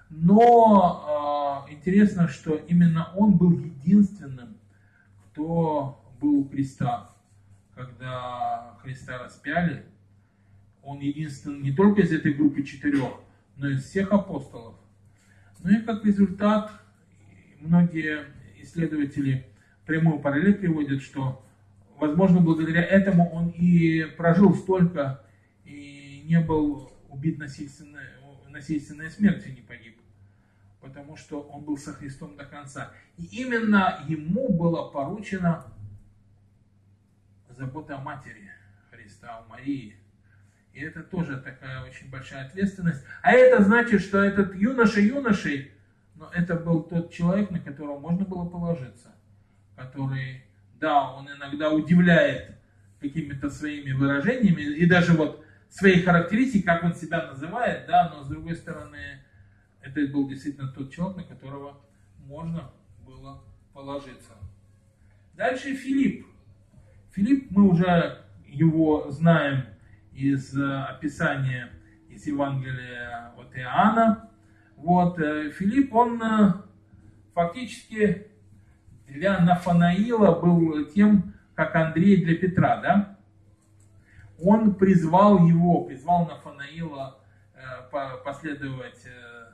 Но интересно, что именно он был единственным, кто был у креста. Когда Христа распяли, он единственный не только из этой группы 4, но и из всех апостолов. Ну и как результат, многие исследователи прямую параллель приводят, что, возможно, благодаря этому он и прожил столько, и не был убит насильственной смертью не погиб, потому что он был со Христом до конца. И именно ему было поручено забота о матери Христа, о Марии. И это тоже такая очень большая ответственность. А это значит, что этот юношей, но это был тот человек, на которого можно было положиться, который, да, он иногда удивляет какими-то своими выражениями, и даже вот своей характеристикой, как он себя называет, да, но с другой стороны, это был действительно тот человек, на которого можно было положиться. Дальше Филипп. Филипп, мы уже его знаем из описания из Евангелия от Иоанна. Вот, Филипп, он фактически для Нафанаила был тем, как Андрей для Петра, да? Он призвал Нафанаила последовать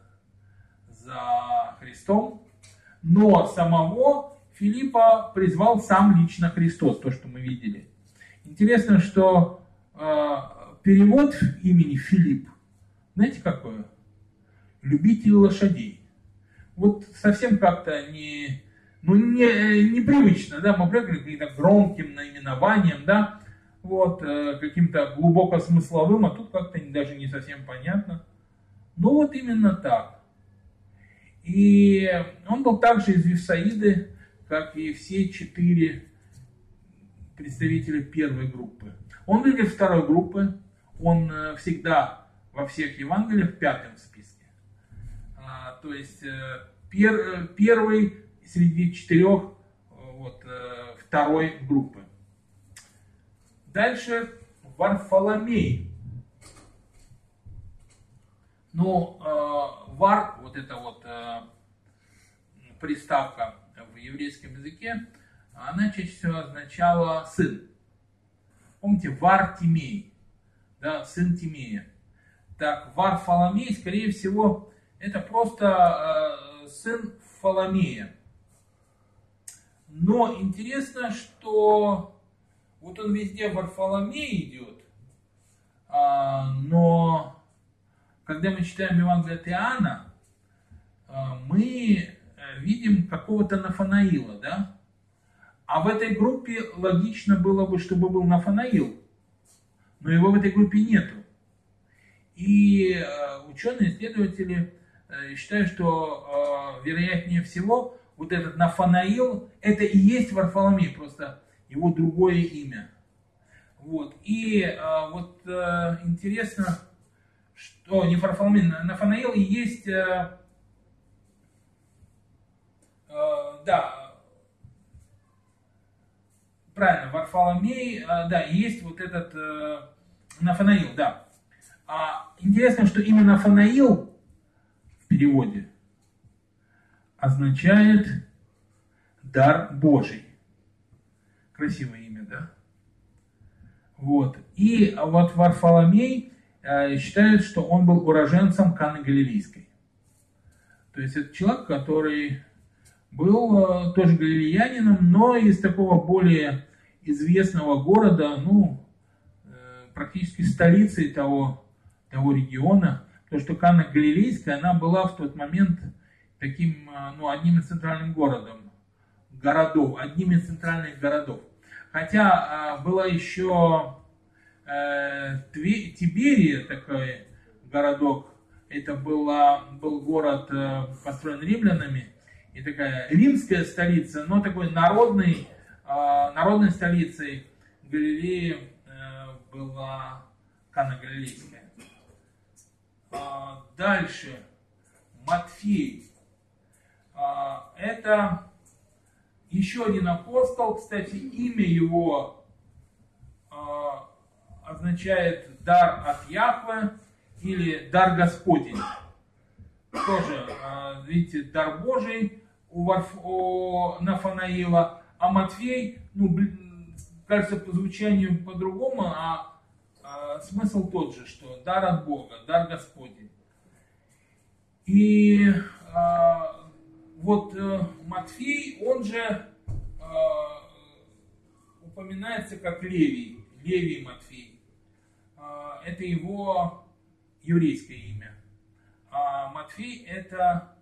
за Христом, но самого Филиппа призвал сам лично Христос, то, что мы видели. Интересно, что перевод имени Филипп, знаете какое? Любитель лошадей. Вот совсем как-то непривычно, да, мы привыкли к каким-то громким наименованиям, да, вот, каким-то глубоко смысловым, а тут как-то даже не совсем понятно. Ну вот именно так. И он был также из Вифсаиды, как и все 4 представителя первой группы. Он лидер второй группы, он всегда во всех Евангелиях в 5-м списке. То есть первый среди 4 вот, второй группы. Дальше Варфоломей. Ну, вар, вот эта вот приставка в еврейском языке, она чаще всего означала сын. Помните, Вар Тимей, да, сын Тимея. Так, Варфоломей, скорее всего, это просто сын Фоломея. Но интересно, что вот он везде Варфоломей идет, но когда мы читаем Евангелие от Иоанна, мы видим какого-то Нафанаила, да? А в этой группе логично было бы, чтобы был Нафанаил, но его в этой группе нету. И ученые-исследователи считают, что вероятнее всего вот этот Нафанаил, это и есть Варфоломей, просто его другое имя. Вот. И вот интересно, что не Варфоломей, Нафанаил и есть, да, правильно, Варфоломей, да, и есть вот этот Нафанаил, да. Интересно, что именно Нафанаил в переводе означает дар Божий. Красивое имя, да? Вот. И вот Варфоломей считают, что он был уроженцем Каны Галилейской. То есть это человек, который был тоже галилеянином, но из такого более известного города, ну, практически столицей того региона, потому что Кана Галилейская, она была в тот момент таким, ну, одним из центральных одним из центральных городов. Хотя была еще Тиберия, такой городок, это был город, построен римлянами, и такая римская столица, но такой народной столицей Галилеи была Кана Галилейская. Дальше Матфей. Это еще один апостол, кстати, имя его означает дар от Яхве или дар Господень. Тоже, видите, дар Божий у Нафанаила, а Матфей, ну, кажется, по звучанию по-другому, а смысл тот же, что дар от Бога, дар Господень. И вот Матфей, он же упоминается как Левий Матфей. Это его еврейское имя. А Матфей это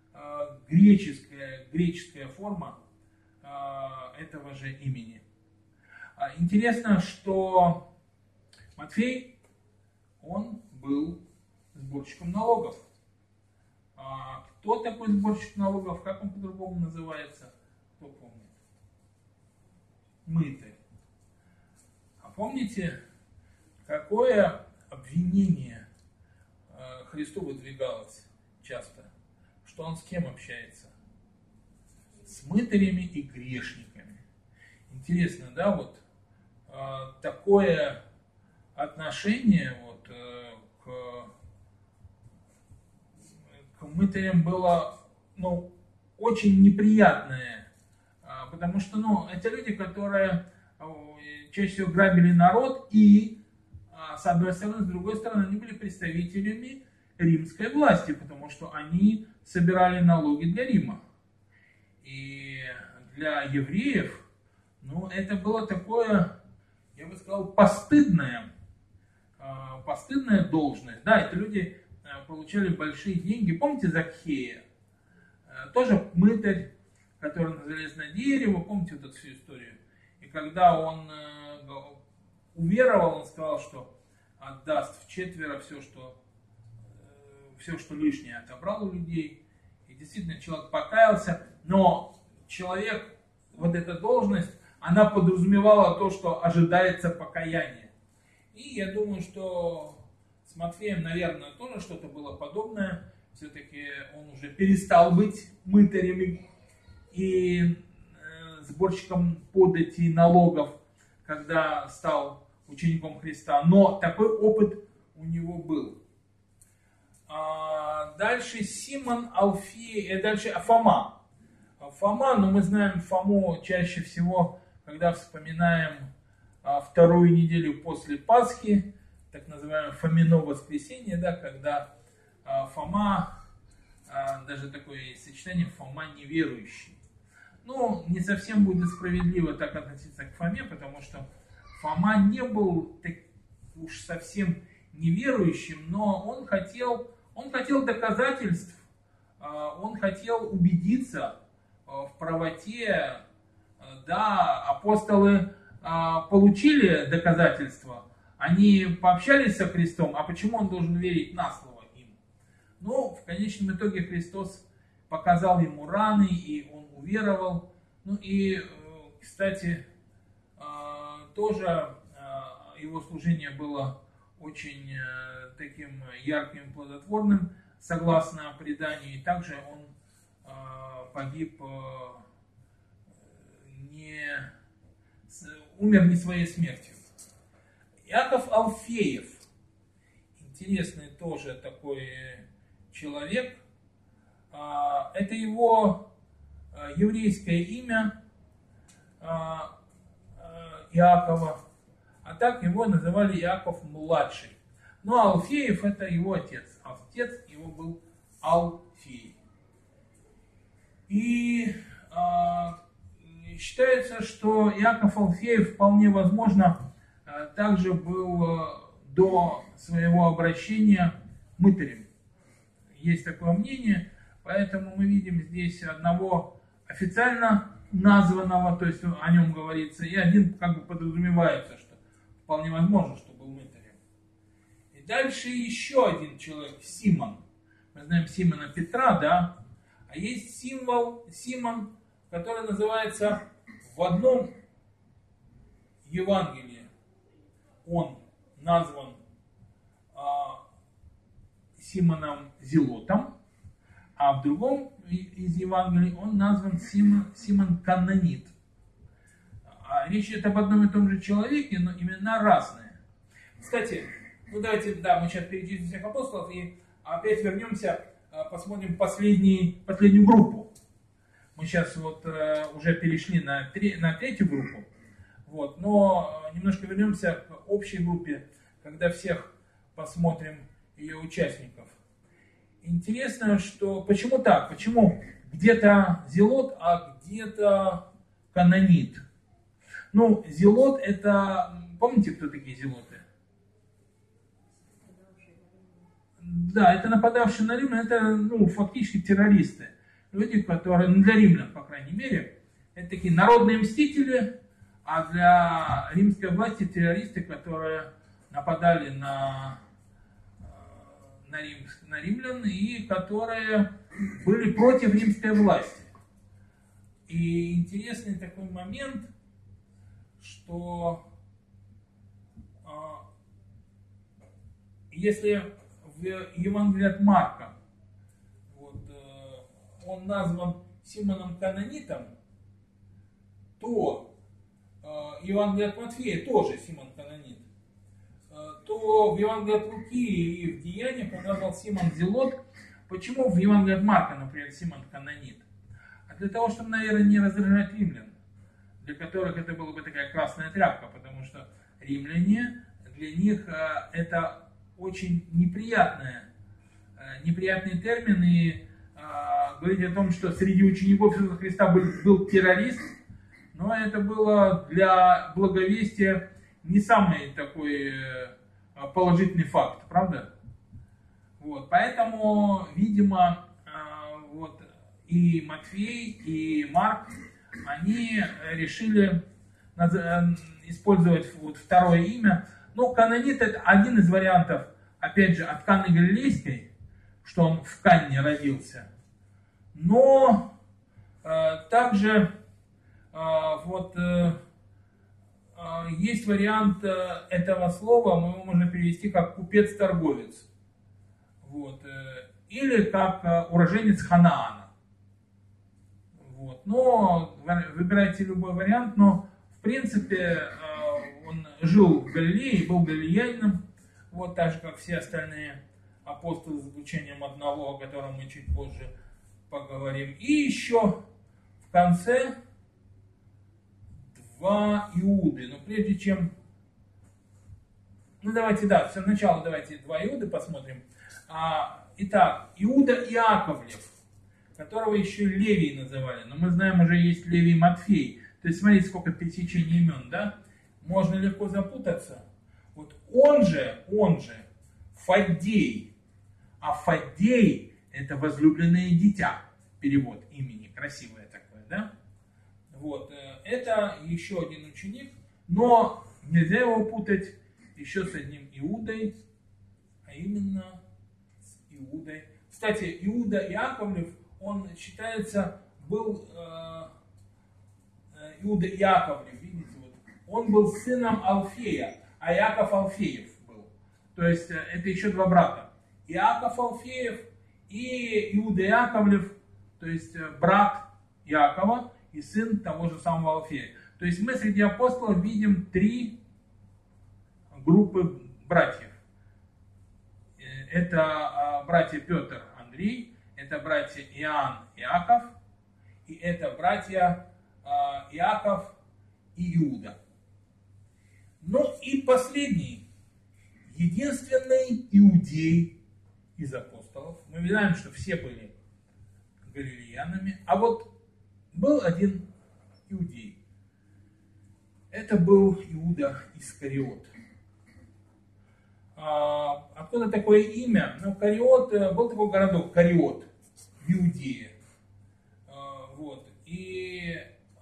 греческая форма этого же имени. Интересно, что Матфей, он был сборщиком налогов. Кто такой сборщик налогов, как он по-другому называется, кто помнит? Мытарь. А помните, какое обвинение Христу выдвигалось часто? Что он с кем общается? С мытарями и грешниками. Интересно, да, вот такое отношение вот, к мытарям было, ну, очень неприятное, потому что, ну, это люди, которые чаще всего грабили народ и, с одной стороны, с другой стороны, они были представителями римской власти, потому что они собирали налоги для Рима. И для евреев, ну, это было такое, я бы сказал, постыдная должность. Да, это люди получали большие деньги. Помните Закхея? Тоже мытарь, который залез на дерево. Помните вот эту всю историю? И когда он уверовал, он сказал, что отдаст вчетверо все, что лишнее отобрал у людей. И действительно человек покаялся, но человек, вот эта должность, она подразумевала то, что ожидается покаяние. И я думаю, что с Матфеем, наверное, тоже что-то было подобное. Все-таки он уже перестал быть мытарем и сборщиком подати налогов, когда стал учеником Христа. Но такой опыт у него был. Дальше Симон, Алфей, дальше Фома. Фома, ну мы знаем Фому чаще всего, когда вспоминаем вторую неделю после Пасхи, так называемое Фомино воскресенье, да, когда Фома, даже такое есть сочетание, Фома неверующий. Ну, не совсем будет справедливо так относиться к Фоме, потому что Фома не был так уж совсем неверующим, но он хотел доказательств, он хотел убедиться в правоте. Да, апостолы получили доказательства, они пообщались со Христом, а почему он должен верить на слово им? Ну, в конечном итоге Христос показал ему раны, и он уверовал. Ну и, кстати, тоже его служение было очень таким ярким и плодотворным, согласно преданию. И также он погиб, умер не своей смертью. Иаков Алфеев, интересный тоже такой человек. Это его еврейское имя Иакова, а так его называли Иаков младший. Ну а Алфеев это его отец. Отец его был Алфей. И считается, что Иаков Алфеев вполне возможно также был до своего обращения мытарем. Есть такое мнение, поэтому мы видим здесь одного официально названного, то есть о нем говорится, и один как бы подразумевается, что вполне возможно, что был мытарем. И дальше еще один человек, Симон. Мы знаем Симона Петра, да? А есть Симон, который называется в одном Евангелии, он назван Симоном Зелотом, а в другом из Евангелий он назван Симон Канонит. Речь идет об одном и том же человеке, но имена разные. Кстати, ну давайте, да, мы сейчас перечислим всех апостолов и опять вернемся, посмотрим последнюю группу. Мы сейчас вот уже перешли на третью группу, вот, но немножко вернемся к общей группе, когда всех посмотрим ее участников. Интересно, что почему так? Почему где-то Зелот, а где-то Канонит? Ну, Зелот это... Помните, кто такие Зелоты? Да, это нападавшие на римлян, это фактически террористы. Люди, которые, для римлян, по крайней мере, это такие народные мстители, а для римской власти террористы, которые нападали на римлян и которые были против римской власти. И интересный такой момент, что если в Евангелии от Марка он назван Симоном Канонитом, то Евангелие от Матфея тоже Симон Канонит, то в Евангелии от Луки и в Деяниях он назвал Симон Зелот. Почему в Евангелии от Марка, например, Симон Канонит? А для того, чтобы, наверное, не раздражать римлян, для которых это была бы такая красная тряпка, потому что римляне, для них это очень неприятные термины, и говорить о том, что среди учеников Иисуса Христа был террорист, но это было для благовестия не самый такой положительный факт, правда? Поэтому, видимо, и Матфей, и Марк, они решили использовать второе имя. Канонит — это один из вариантов, опять же, от Канны Галилейской, что он в Канне родился. Но также есть вариант этого слова, мы его можно перевести как купец-торговец. Или как уроженец Ханаана. Но выбирайте любой вариант, но в принципе он жил в Галилее, был галилеянином, так же как все остальные апостолы, с исключением одного, о котором мы чуть позже поговорим. И еще в конце 2 Иуды. Но прежде чем... сначала давайте 2 Иуды посмотрим. Итак, Иуда Иаковлев, которого еще Левий называли. Но мы знаем, уже есть Левий Матфей. То есть смотрите, сколько пересечений имен, да? Можно легко запутаться. Он же Фаддей. А Фаддей — это возлюбленное дитя. Перевод имени, красивое такое, да? Это еще один ученик, но нельзя его путать еще с одним Иудой, а именно с Иудой. Кстати, Иуда Иаковлев, он считается, был Иуда Иаковлев, видите, он был сыном Алфея, а Иаков Алфеев был. То есть это еще 2 брата. Иаков Алфеев и Иуда Иаковлев, то есть брат Иакова и сын того же самого Алфея. То есть мы среди апостолов видим 3 группы братьев. Это братья Петр, Андрей, это братья Иоанн, Иаков, и это братья Иаков и Иуда. И последний, единственный иудей из апостолов. Мы знаем, что все были галилеянами, а был один иудей. Это был Иуда Искариот. Откуда такое имя? Кариот, был такой городок, Кариот, в Иудее. И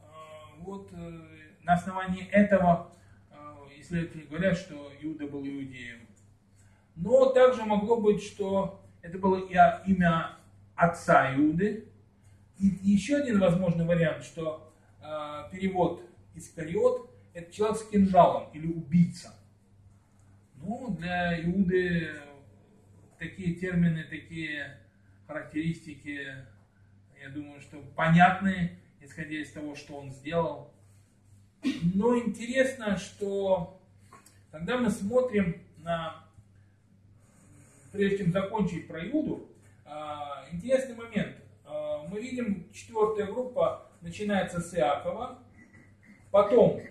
на основании этого исследователи говорят, что Иуда был иудеем. Но также могло быть, что это было имя отца Иуды. И еще один возможный вариант, что перевод Искариот — это человек с кинжалом или убийца. Для Иуды такие термины, такие характеристики, я думаю, что понятны, исходя из того, что он сделал. Но интересно, что когда мы смотрим прежде чем закончить про Иуду, интересный момент. Мы видим, 4-я группа начинается с Иакова, потом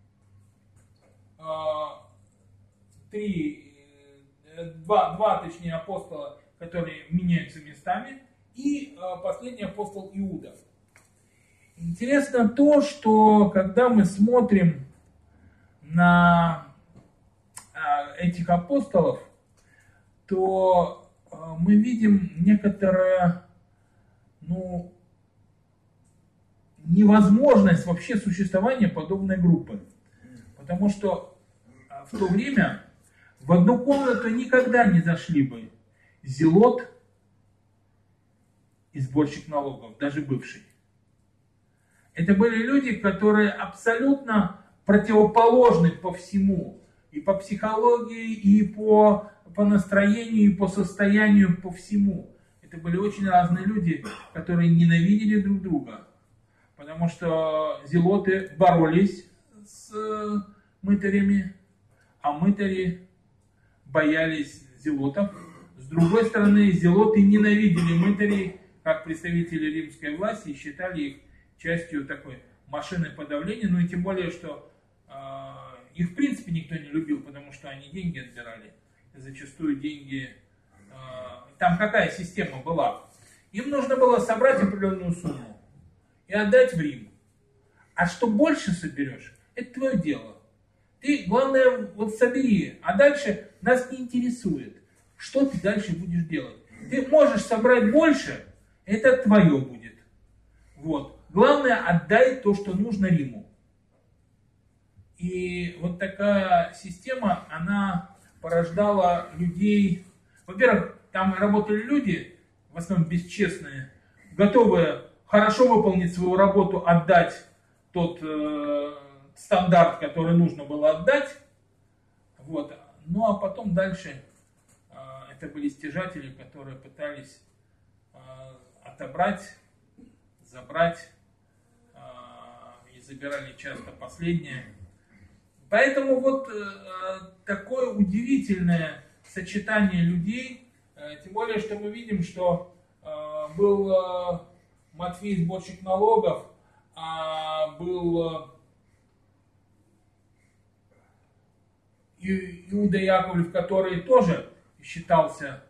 2 апостола, которые меняются местами, и последний апостол Иуда. Интересно то, что когда мы смотрим на этих апостолов, то мы видим некоторое, невозможность вообще существования подобной группы. Потому что в то время в одну комнату никогда не зашли бы зелот и сборщик налогов, даже бывший. Это были люди, которые абсолютно противоположны по всему. И по психологии, и по настроению, и по состоянию, по всему. Это были очень разные люди, которые ненавидели друг друга. Потому что зелоты боролись с мытарями, а мытари боялись зелотов. С другой стороны, зелоты ненавидели мытарей, как представители римской власти, и считали их частью такой машины подавления. Ну и тем более, что их в принципе никто не любил, потому что они деньги отбирали. И зачастую деньги... Там какая система была? Им нужно было собрать определенную сумму и отдать в Рим. А что больше соберешь, это твое дело. Ты, главное, вот собери, а дальше нас не интересует, что ты дальше будешь делать. Ты можешь собрать больше, это твое будет. Вот. Главное, отдай то, что нужно Риму. И вот такая система, она порождала людей. Во-первых, там работали люди, в основном бесчестные, готовые хорошо выполнить свою работу, отдать тот стандарт, который нужно было отдать. Вот. Ну а потом дальше это были стяжатели, которые пытались отобрать, забрать и забирали часто последнее. Поэтому вот такое удивительное сочетание людей, тем более, что мы видим, что был Матфей, сборщик налогов, был Иуда Яковлев, который тоже считался,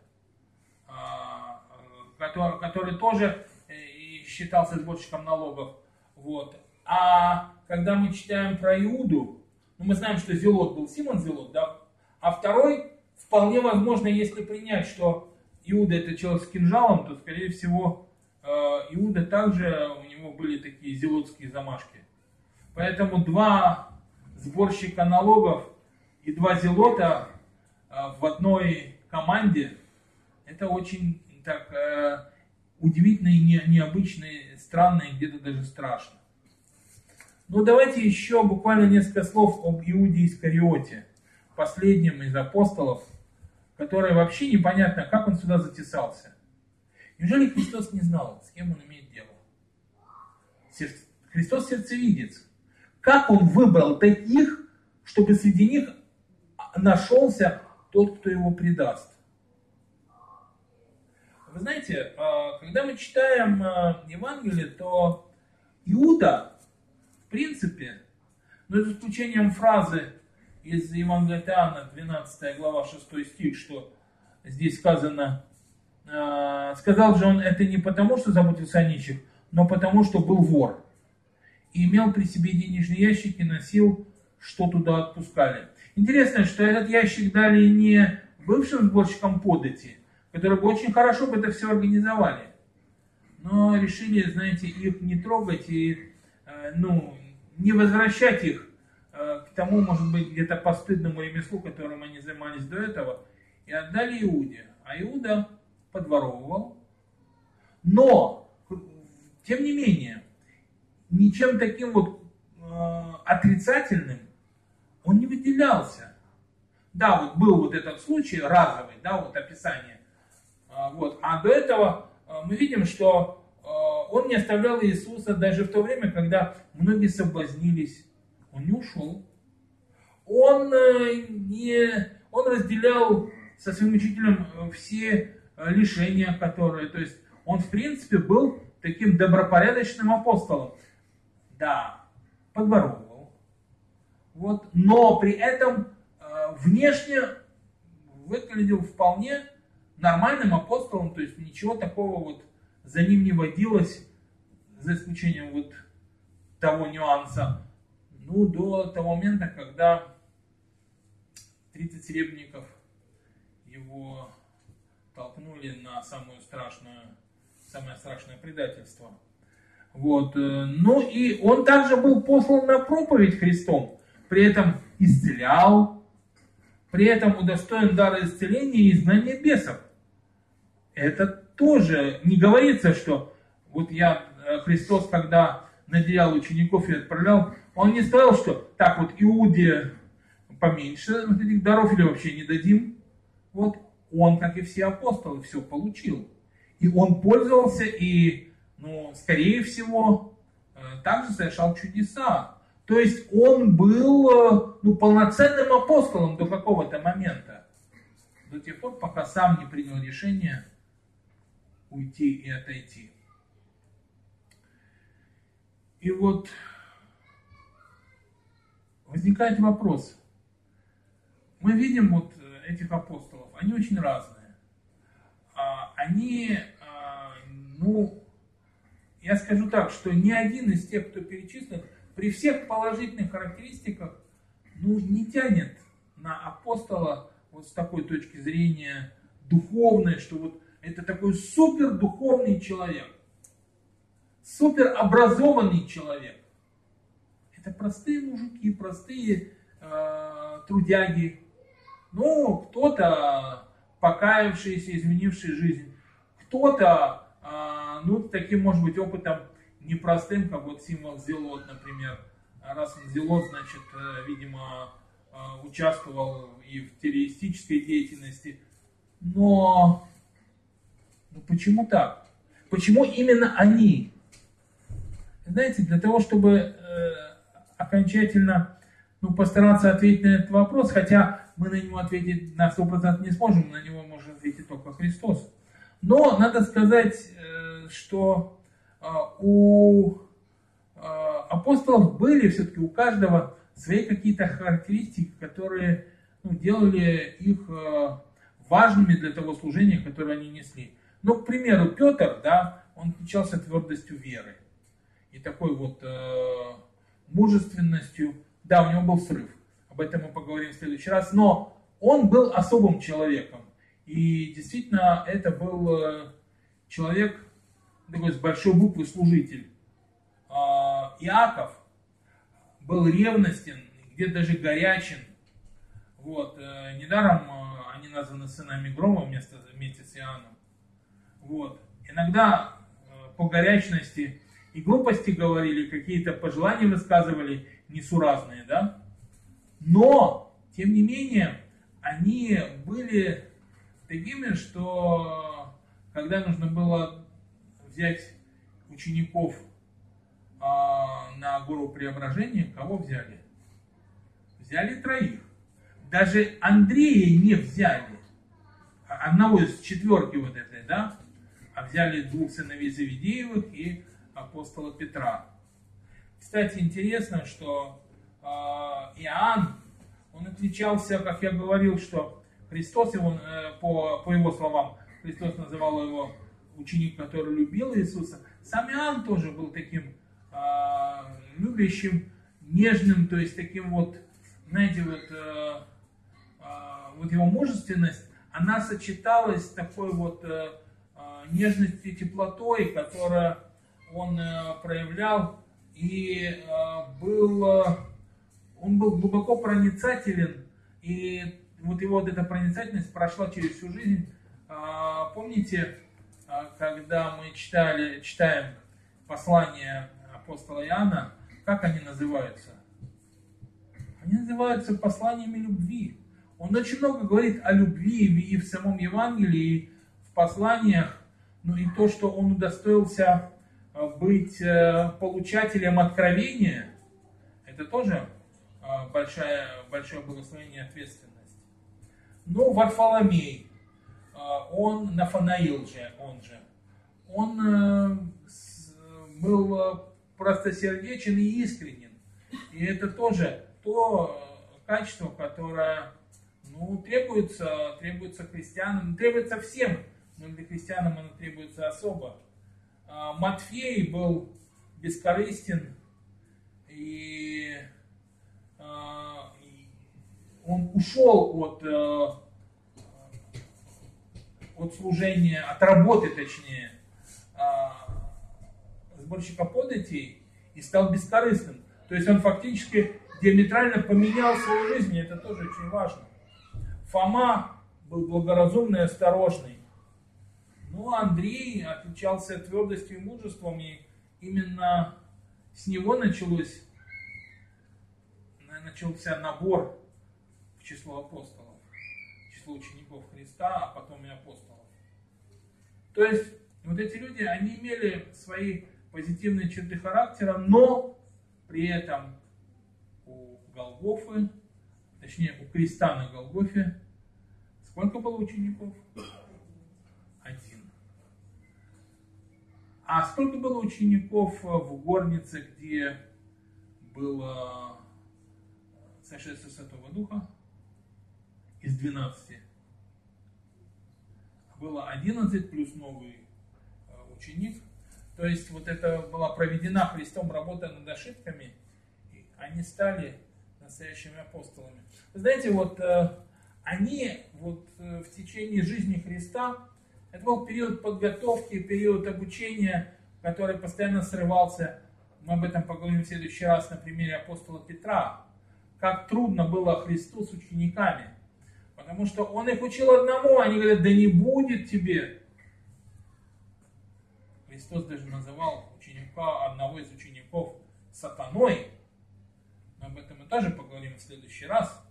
который тоже считался сборщиком налогов. Вот. А когда мы читаем про Иуду, мы знаем, что Зелот был Симон Зелот, да? А второй, вполне возможно, если принять, что Иуда это человек с кинжалом, то, скорее всего, Иуда также, у него были такие зелотские замашки. Поэтому два сборщика налогов и два зелота в одной команде, это очень так удивительно и необычно, странно и где-то даже страшно. Ну давайте еще буквально несколько слов об Иуде Искариоте, последнем из апостолов, который вообще непонятно, как он сюда затесался. Неужели Христос не знал, с кем он имеет дело? Христос сердцевидец. Как он выбрал таких, чтобы среди них нашелся тот, кто его предаст? Вы знаете, когда мы читаем Евангелие, то Иуда, в принципе, но за исключением фразы из Евангелия от Иоанна, 12 глава, 6 стих, что здесь сказано, сказал же он это не потому, что заботился о нищих, но потому, что был вор. И имел при себе денежные ящики, носил, что туда отпускали. Интересно, что этот ящик дали не бывшим сборщикам подати, которые бы очень хорошо бы это все организовали, но решили, знаете, их не трогать и, не возвращать их к тому, может быть, где-то постыдному ремеслу, которым они занимались до этого, и отдали Иуде. А Иуда подворовывал. Но, тем не менее, ничем таким вот отрицательным он не выделялся. Да, вот был вот этот случай разовый, да, вот описание. Вот. А до этого мы видим, что он не оставлял Иисуса даже в то время, когда многие соблазнились. Он не ушел. Он разделял со своим учителем все лишения, которые... То есть он, в принципе, был таким добропорядочным апостолом. Да, подворовывал. Вот, но при этом внешне выглядел вполне нормальным апостолом, то есть ничего такого вот за ним не водилось, за исключением вот того нюанса, до того момента, когда 30 серебряников его толкнули на самое страшное предательство. Вот. Ну и он также был послан на проповедь Христом, при этом исцелял, при этом удостоен дара исцеления и изгнания бесов. Это тоже не говорится, что вот Христос, когда наделял учеников и отправлял, он не сказал, что так вот Иуде поменьше вот этих даров или вообще не дадим. Вот он, как и все апостолы, все получил. И он пользовался и, скорее всего, также совершал чудеса. То есть он был полноценным апостолом до какого-то момента. До тех пор, пока сам не принял решение уйти и отойти. И вот возникает вопрос. Мы видим вот этих апостолов, они очень разные. Они, я скажу так, что ни один из тех, кто перечислен, при всех положительных характеристиках, не тянет на апостола вот с такой точки зрения духовной, что вот это такой супер духовный человек, супер образованный человек. Это простые мужики, простые трудяги. Кто-то покаявшийся, изменивший жизнь, кто-то, таким, может быть, опытом непростым, как вот символ Зелот, например. Раз он Зелот, значит, видимо, участвовал и в террористической деятельности. Но почему так? Почему именно они? Знаете, для того, чтобы окончательно постараться ответить на этот вопрос, хотя мы на него ответить на 100% не сможем, на него может ответить только Христос. Но надо сказать, что у апостолов были все-таки у каждого свои какие-то характеристики, которые делали их важными для того служения, которое они несли. К примеру, Петр, он отличался твердостью веры и такой вот мужественностью. Да, у него был срыв, об этом мы поговорим в следующий раз, но он был особым человеком. И действительно, это был человек такой с большой буквы служитель. Иаков был ревностен, где-то даже горячен. Вот. Недаром они названы сынами грома вместе с Иоанном. Вот. Иногда по горячности и глупости говорили, какие-то пожелания высказывали несуразные, да? Но, тем не менее, они были такими, что когда нужно было взять учеников на гору Преображения, кого взяли? Взяли 3. Даже Андрея не взяли. Одного из 4 вот этой, да? А взяли 2 сыновей Завидеевых и апостола Петра. Кстати, интересно, что Иоанн, он отличался, как я говорил, что Христос, его, по его словам, Христос называл его ученик, который любил Иисуса. Сам Иоанн тоже был таким любящим, нежным, то есть таким вот, знаете, вот его мужественность, она сочеталась с такой вот нежностью и теплотой, которую он проявлял, и он был глубоко проницателен, и вот его вот эта проницательность прошла через всю жизнь. Помните, когда мы читаем послание апостола Иоанна, как они называются? Они называются посланиями любви. Он очень много говорит о любви и в самом Евангелии, и в посланиях, и то, что он удостоился быть получателем откровения, это тоже большое благословение и ответственность. Варфоломей, он Нафанаил же, он был простосердечен и искренен. И это тоже то качество, которое требуется христианам, требуется всем, но для христиан оно требуется особо. Матфей был бескорыстен, и он ушел от служения, от работы точнее, сборщика податей и стал бескорыстным. То есть он фактически диаметрально поменял свою жизнь, и это тоже очень важно. Фома был благоразумный и осторожный. Но Андрей отличался твердостью и мужеством, и именно с него начался набор в число апостолов, в число учеников Христа, а потом и апостолов. То есть вот эти люди, они имели свои позитивные черты характера, но при этом у Голгофы, точнее у креста на Голгофе, сколько было учеников? Один. А сколько было учеников в горнице, где было сошествие Святого Духа? Из 12. Было 11 плюс новый ученик. То есть вот это была проведена Христом работа над ошибками, и они стали настоящими апостолами. Вы знаете, вот они вот в течение жизни Христа, это был период подготовки, период обучения, который постоянно срывался. Мы об этом поговорим в следующий раз на примере апостола Петра. Как трудно было Христу с учениками. Потому что он их учил одному, они говорят, да не будет тебе. Христос даже называл одного из учеников сатаной. Но об этом мы тоже поговорим в следующий раз.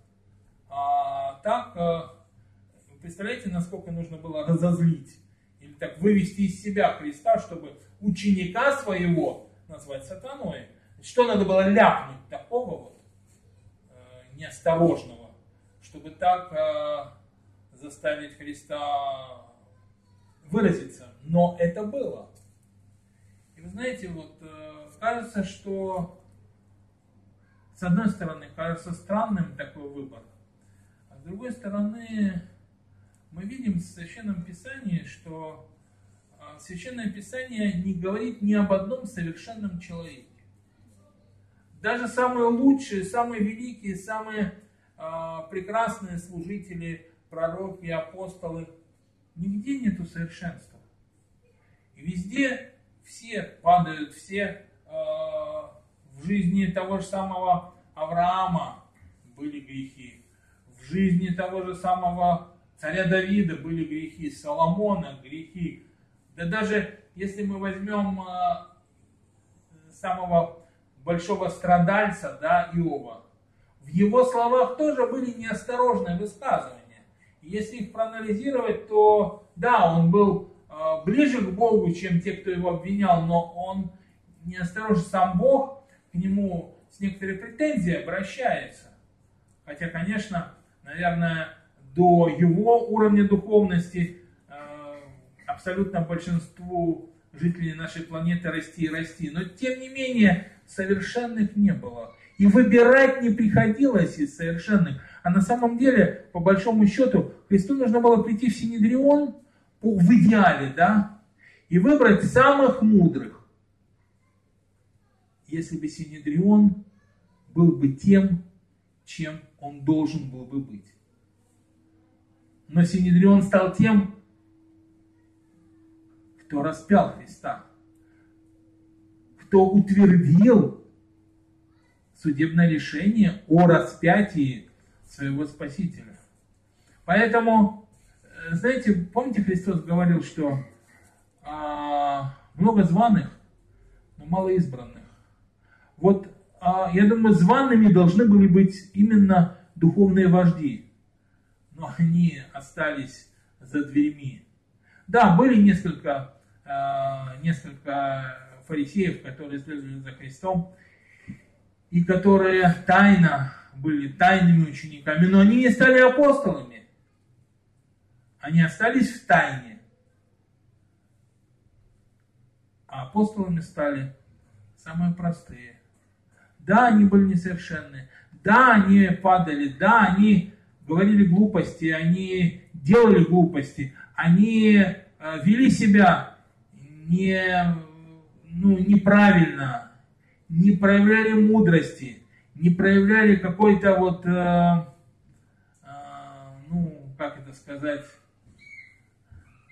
Вы представляете, насколько нужно было разозлить или так вывести из себя Христа, чтобы ученика своего назвать сатаной. Что надо было ляпнуть такого вот неосторожного, чтобы так заставить Христа выразиться. Но это было. И вы знаете, вот кажется, что с одной стороны кажется странным такой выбор, а с другой стороны мы видим в Священном Писании, что Священное Писание не говорит ни об одном совершенном человеке. Даже самые лучшие, самые великие, самые прекрасные служители, пророки, апостолы, нигде нету совершенства. И везде все падают, все в жизни того же самого Авраама были грехи, в жизни того же самого царя Давида были грехи, Соломона грехи. Да даже если мы возьмем самого большого страдальца, да, Иова, в его словах тоже были неосторожные высказывания. И если их проанализировать, то да, он был ближе к Богу, чем те, кто его обвинял, но он неосторожен, сам Бог к нему с некоторой претензией обращается. Хотя, конечно, наверное, до его уровня духовности абсолютно большинству жителей нашей планеты расти и расти. Но, тем не менее, совершенных не было. И выбирать не приходилось из совершенных. А на самом деле, по большому счету, Христу нужно было прийти в Синедрион, в идеале, да, и выбрать самых мудрых. Если бы Синедрион был бы тем, чем он должен был бы быть. Но Синедрион стал тем, кто распял Христа, кто утвердил судебное решение о распятии своего Спасителя. Поэтому, знаете, помните, Христос говорил, что много званых, но мало избранных. Вот, я думаю, зваными должны были быть именно духовные вожди, но они остались за дверьми. Да, были несколько фарисеев, которые следовали за Христом, и которые были тайными учениками, но они не стали апостолами. Они остались в тайне. А апостолами стали самые простые. Да, они были несовершенны. Да, они падали. Да, они говорили глупости. Они делали глупости. Они вели себя неправильно. Не проявляли мудрости. Не проявляли какой-то вот, как это сказать,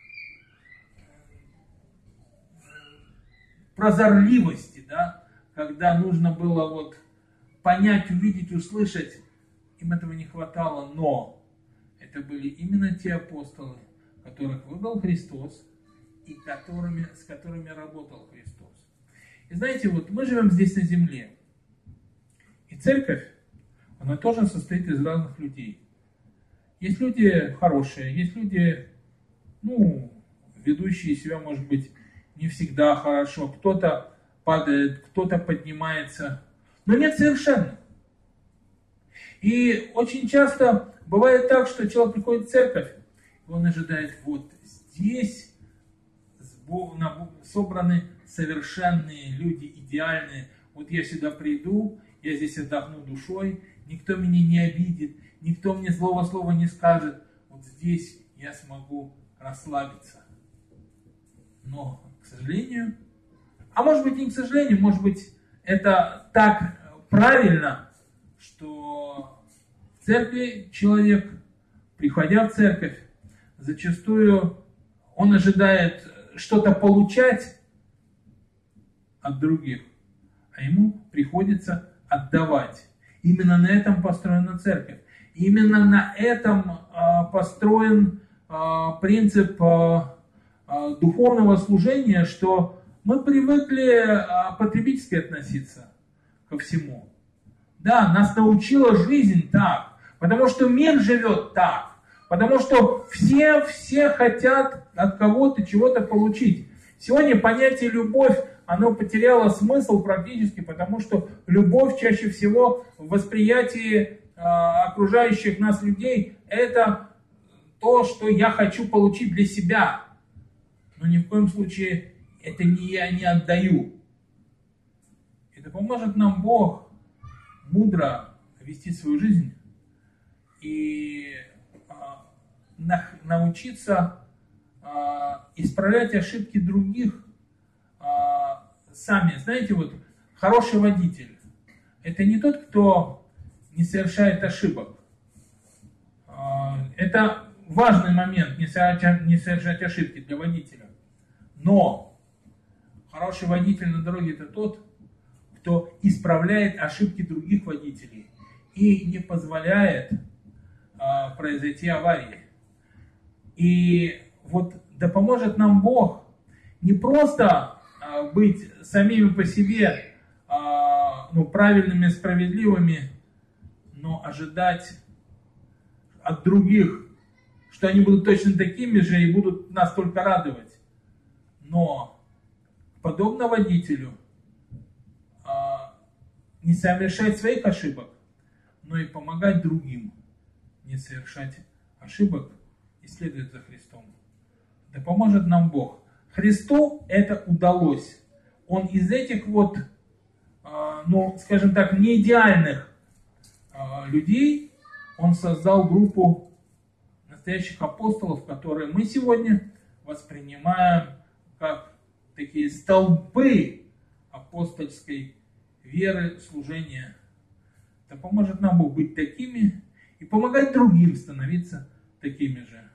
прозорливости, да, когда нужно было вот понять, увидеть, услышать, им этого не хватало, но это были именно те апостолы, которых выбрал Христос и с которыми работал Христос. И знаете, вот мы живем здесь на земле, и церковь, она тоже состоит из разных людей. Есть люди хорошие, есть люди, ведущие себя, может быть, не всегда хорошо. Кто-то падает, кто-то поднимается, но нет совершенных. И очень часто бывает так, что человек приходит в церковь, и он ожидает, вот здесь собраны совершенные люди, идеальные. Вот я сюда приду, я здесь отдохну душой, никто меня не обидит, никто мне слова не скажет. Вот здесь я смогу расслабиться. Но, к сожалению, а может быть и не к сожалению, может быть это так правильно, что в церкви человек, приходя в церковь, зачастую он ожидает что-то получать от других, а ему приходится отдавать. Именно на этом построена церковь. Именно на этом построен принцип духовного служения, что мы привыкли потребительски относиться ко всему. Да, нас научила жизнь так, потому что мир живет так, потому что все хотят от кого-то чего-то получить. Сегодня понятие любовь, оно потеряло смысл практически, потому что любовь чаще всего в восприятии окружающих нас людей это то, что я хочу получить для себя. Но ни в коем случае это не я не отдаю. Это поможет нам Бог мудро вести свою жизнь и научиться исправлять ошибки других сами. Знаете, вот хороший водитель – это не тот, кто не совершает ошибок. Это важный момент, не совершать ошибки для водителя. Но хороший водитель на дороге – это тот, кто исправляет ошибки других водителей и не позволяет произойти аварии. И вот да поможет нам Бог не просто быть самими по себе правильными, справедливыми, но ожидать от других, что они будут точно такими же и будут нас только радовать. Но подобно водителю не совершать своих ошибок, но и помогать другим не совершать ошибок и следовать за Христом. Да поможет нам Бог. Христу это удалось. Он из этих скажем так, неидеальных людей, он создал группу настоящих апостолов, которые мы сегодня воспринимаем как такие столпы апостольской веры, служения. Да поможет нам Бог быть такими и помогать другим становиться такими же.